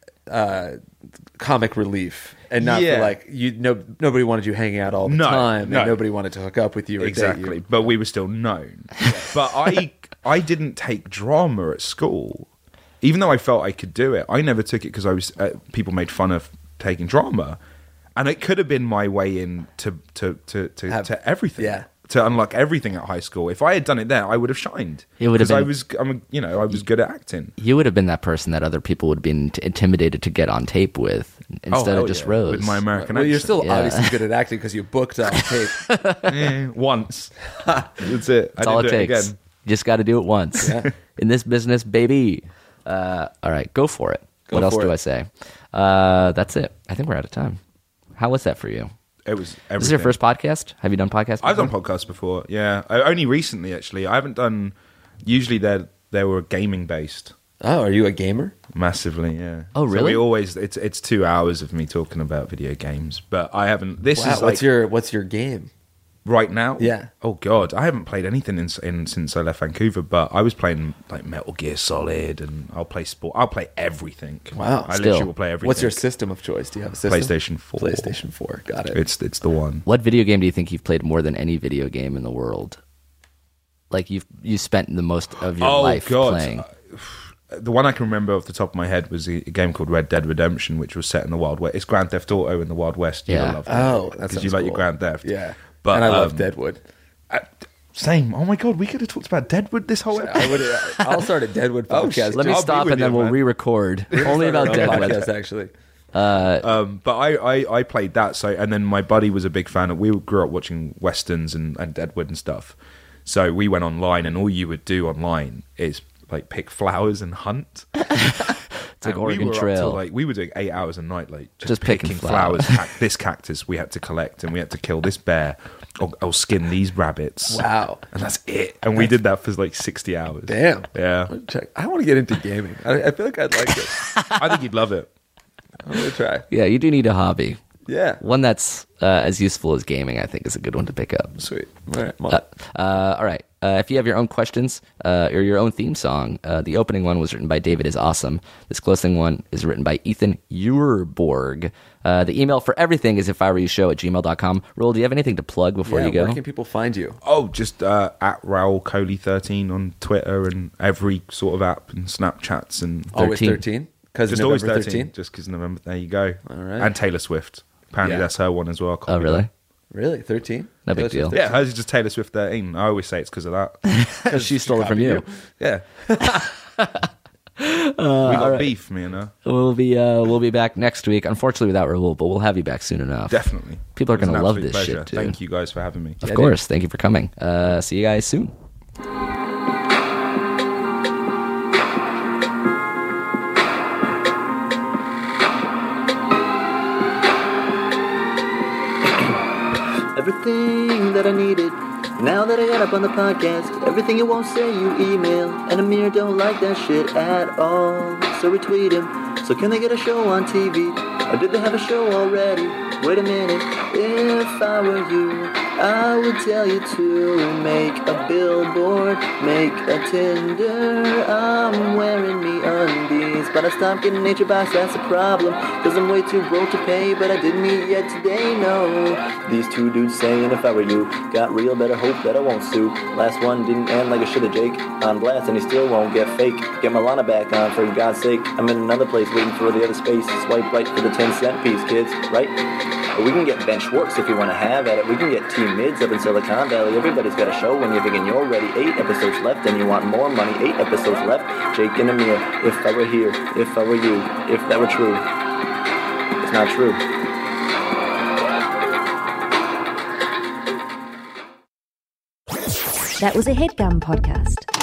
comic relief, and not Yeah. for like nobody wanted you hanging out all the No, time, no. and nobody wanted to hook up with you or date Exactly, you. but we were still known. But I didn't take drama at school, even though I felt I could do it. I never took it because I was people made fun of taking drama, and it could have been my way in to everything. Yeah. To unlock everything at high school. If I had done it there, I would have shined. It would have because been- I was good at acting. You would have been that person that other people would have been intimidated to get on tape with instead hell of just yeah, Rose. with my American Well, you're accent. still Yeah. obviously good at acting because you booked on tape. Once. That's it. That's I all didn't it do takes. again. You just got to do it once. In this business, baby. All right, go for it. What else for do it. I say? That's it. I think we're out of time. How was that for you? It was everything. This is your first podcast? Have you done podcasts before? I've done podcasts before. Yeah, only recently actually. I haven't done. Usually they were gaming based Oh, are you a gamer? massively. Yeah. Oh, So really? we always it's 2 hours of me talking about video games, but I haven't. This Wow, is like what's your game? right now. Yeah. Oh God, I haven't played anything in since I left Vancouver. But I was playing like Metal Gear Solid, and I'll play sport. I'll play everything. Wow, I still. literally will play everything. What's your system of choice? Do you have a system? PlayStation 4? PlayStation 4. Got it. It's the one. What video game do you think you've played more than any video game in the world? Like you spent the most of your life playing. The one I can remember off the top of my head was a game called Red Dead Redemption, which was set in the Wild West. It's Grand Theft Auto in the Wild West. You Yeah. love that. Oh, that because sounds you like your cool. Grand Theft. Yeah. But and I love Deadwood. Same. Oh my God, we could have talked about Deadwood this whole episode. I'll start a Deadwood Oh, podcast. shit. Let me I'll be stop with and then you, we'll man. re-record only about Start our own Deadwood. podcast, actually. But I played that. So, and then my buddy was a big fan of. We grew up watching westerns and Deadwood and stuff. So we went online, and all you would do online is like pick flowers and hunt. It's like And Oregon we were up Trail. till, like we were doing 8 hours a night, like Just picking flowers. This cactus we had to collect, and we had to kill this bear, or skin these rabbits. Wow. And that's it. And we did that for like 60 hours. Damn. Yeah. Check. I want to get into gaming. I feel like I'd like it. I think you'd love it. I'm going to try. Yeah, you do need a hobby. Yeah. One that's as useful as gaming, I think, is a good one to pick up. Sweet. All right. Well, All right. If you have your own questions or your own theme song, the opening one was written by David is Awesome. This closing one is written by Ethan Uerborg. The email for everything is ifIWereYouShow@gmail.com. Roel, do you have anything to plug before yeah, you go? where can people find you? Oh, just at Raoul Coley 13 on Twitter and every sort of app and Snapchats and Always 13. 13? Because just November always 13. 13? Just because November. There you go. All right. And Taylor Swift. Apparently Yeah. that's her one as well. Oh, really? Really? 13? No big deal. Yeah, hers is just Taylor Swift 13. I always say it's because of that. Because she stole it from you. Yeah. We got beef, me and her. We'll be back next week. Unfortunately, without Raoul, but we'll have you back soon enough. Definitely. People are It was gonna an love absolute this pleasure. shit, too. Thank you guys for having me. Of course. Thank you for coming. See you guys soon. Everything that I needed. Now that I got up on the podcast, everything you won't say you email. And Amir don't like that shit at all. So retweet him. So can they get a show on TV? Or did they have a show already? Wait a minute. If I were you, I would tell you to make a billboard, make a Tinder. I'm wearing me undies, but I stopped getting nature bites, that's a problem. Cause I'm way too broke to pay, but I didn't eat yet today, no. These two dudes saying if I were you, got real, better hope that I won't sue. Last one didn't end like a shoulda, Jake. On blast and he still won't get fake. Get Milana back on for God's sake. I'm in another place waiting for the other space. Swipe right for the 10-cent piece, kids, right? But we can get Ben Schwartz if you want to have at it. We can get Team Mids up in Silicon Valley. Everybody's got a show when you're thinking you're ready. 8 episodes left and you want more money. 8 episodes left. Jake and Amir, if I were here, if I were you, if that were true. It's not true. That was a HeadGum podcast.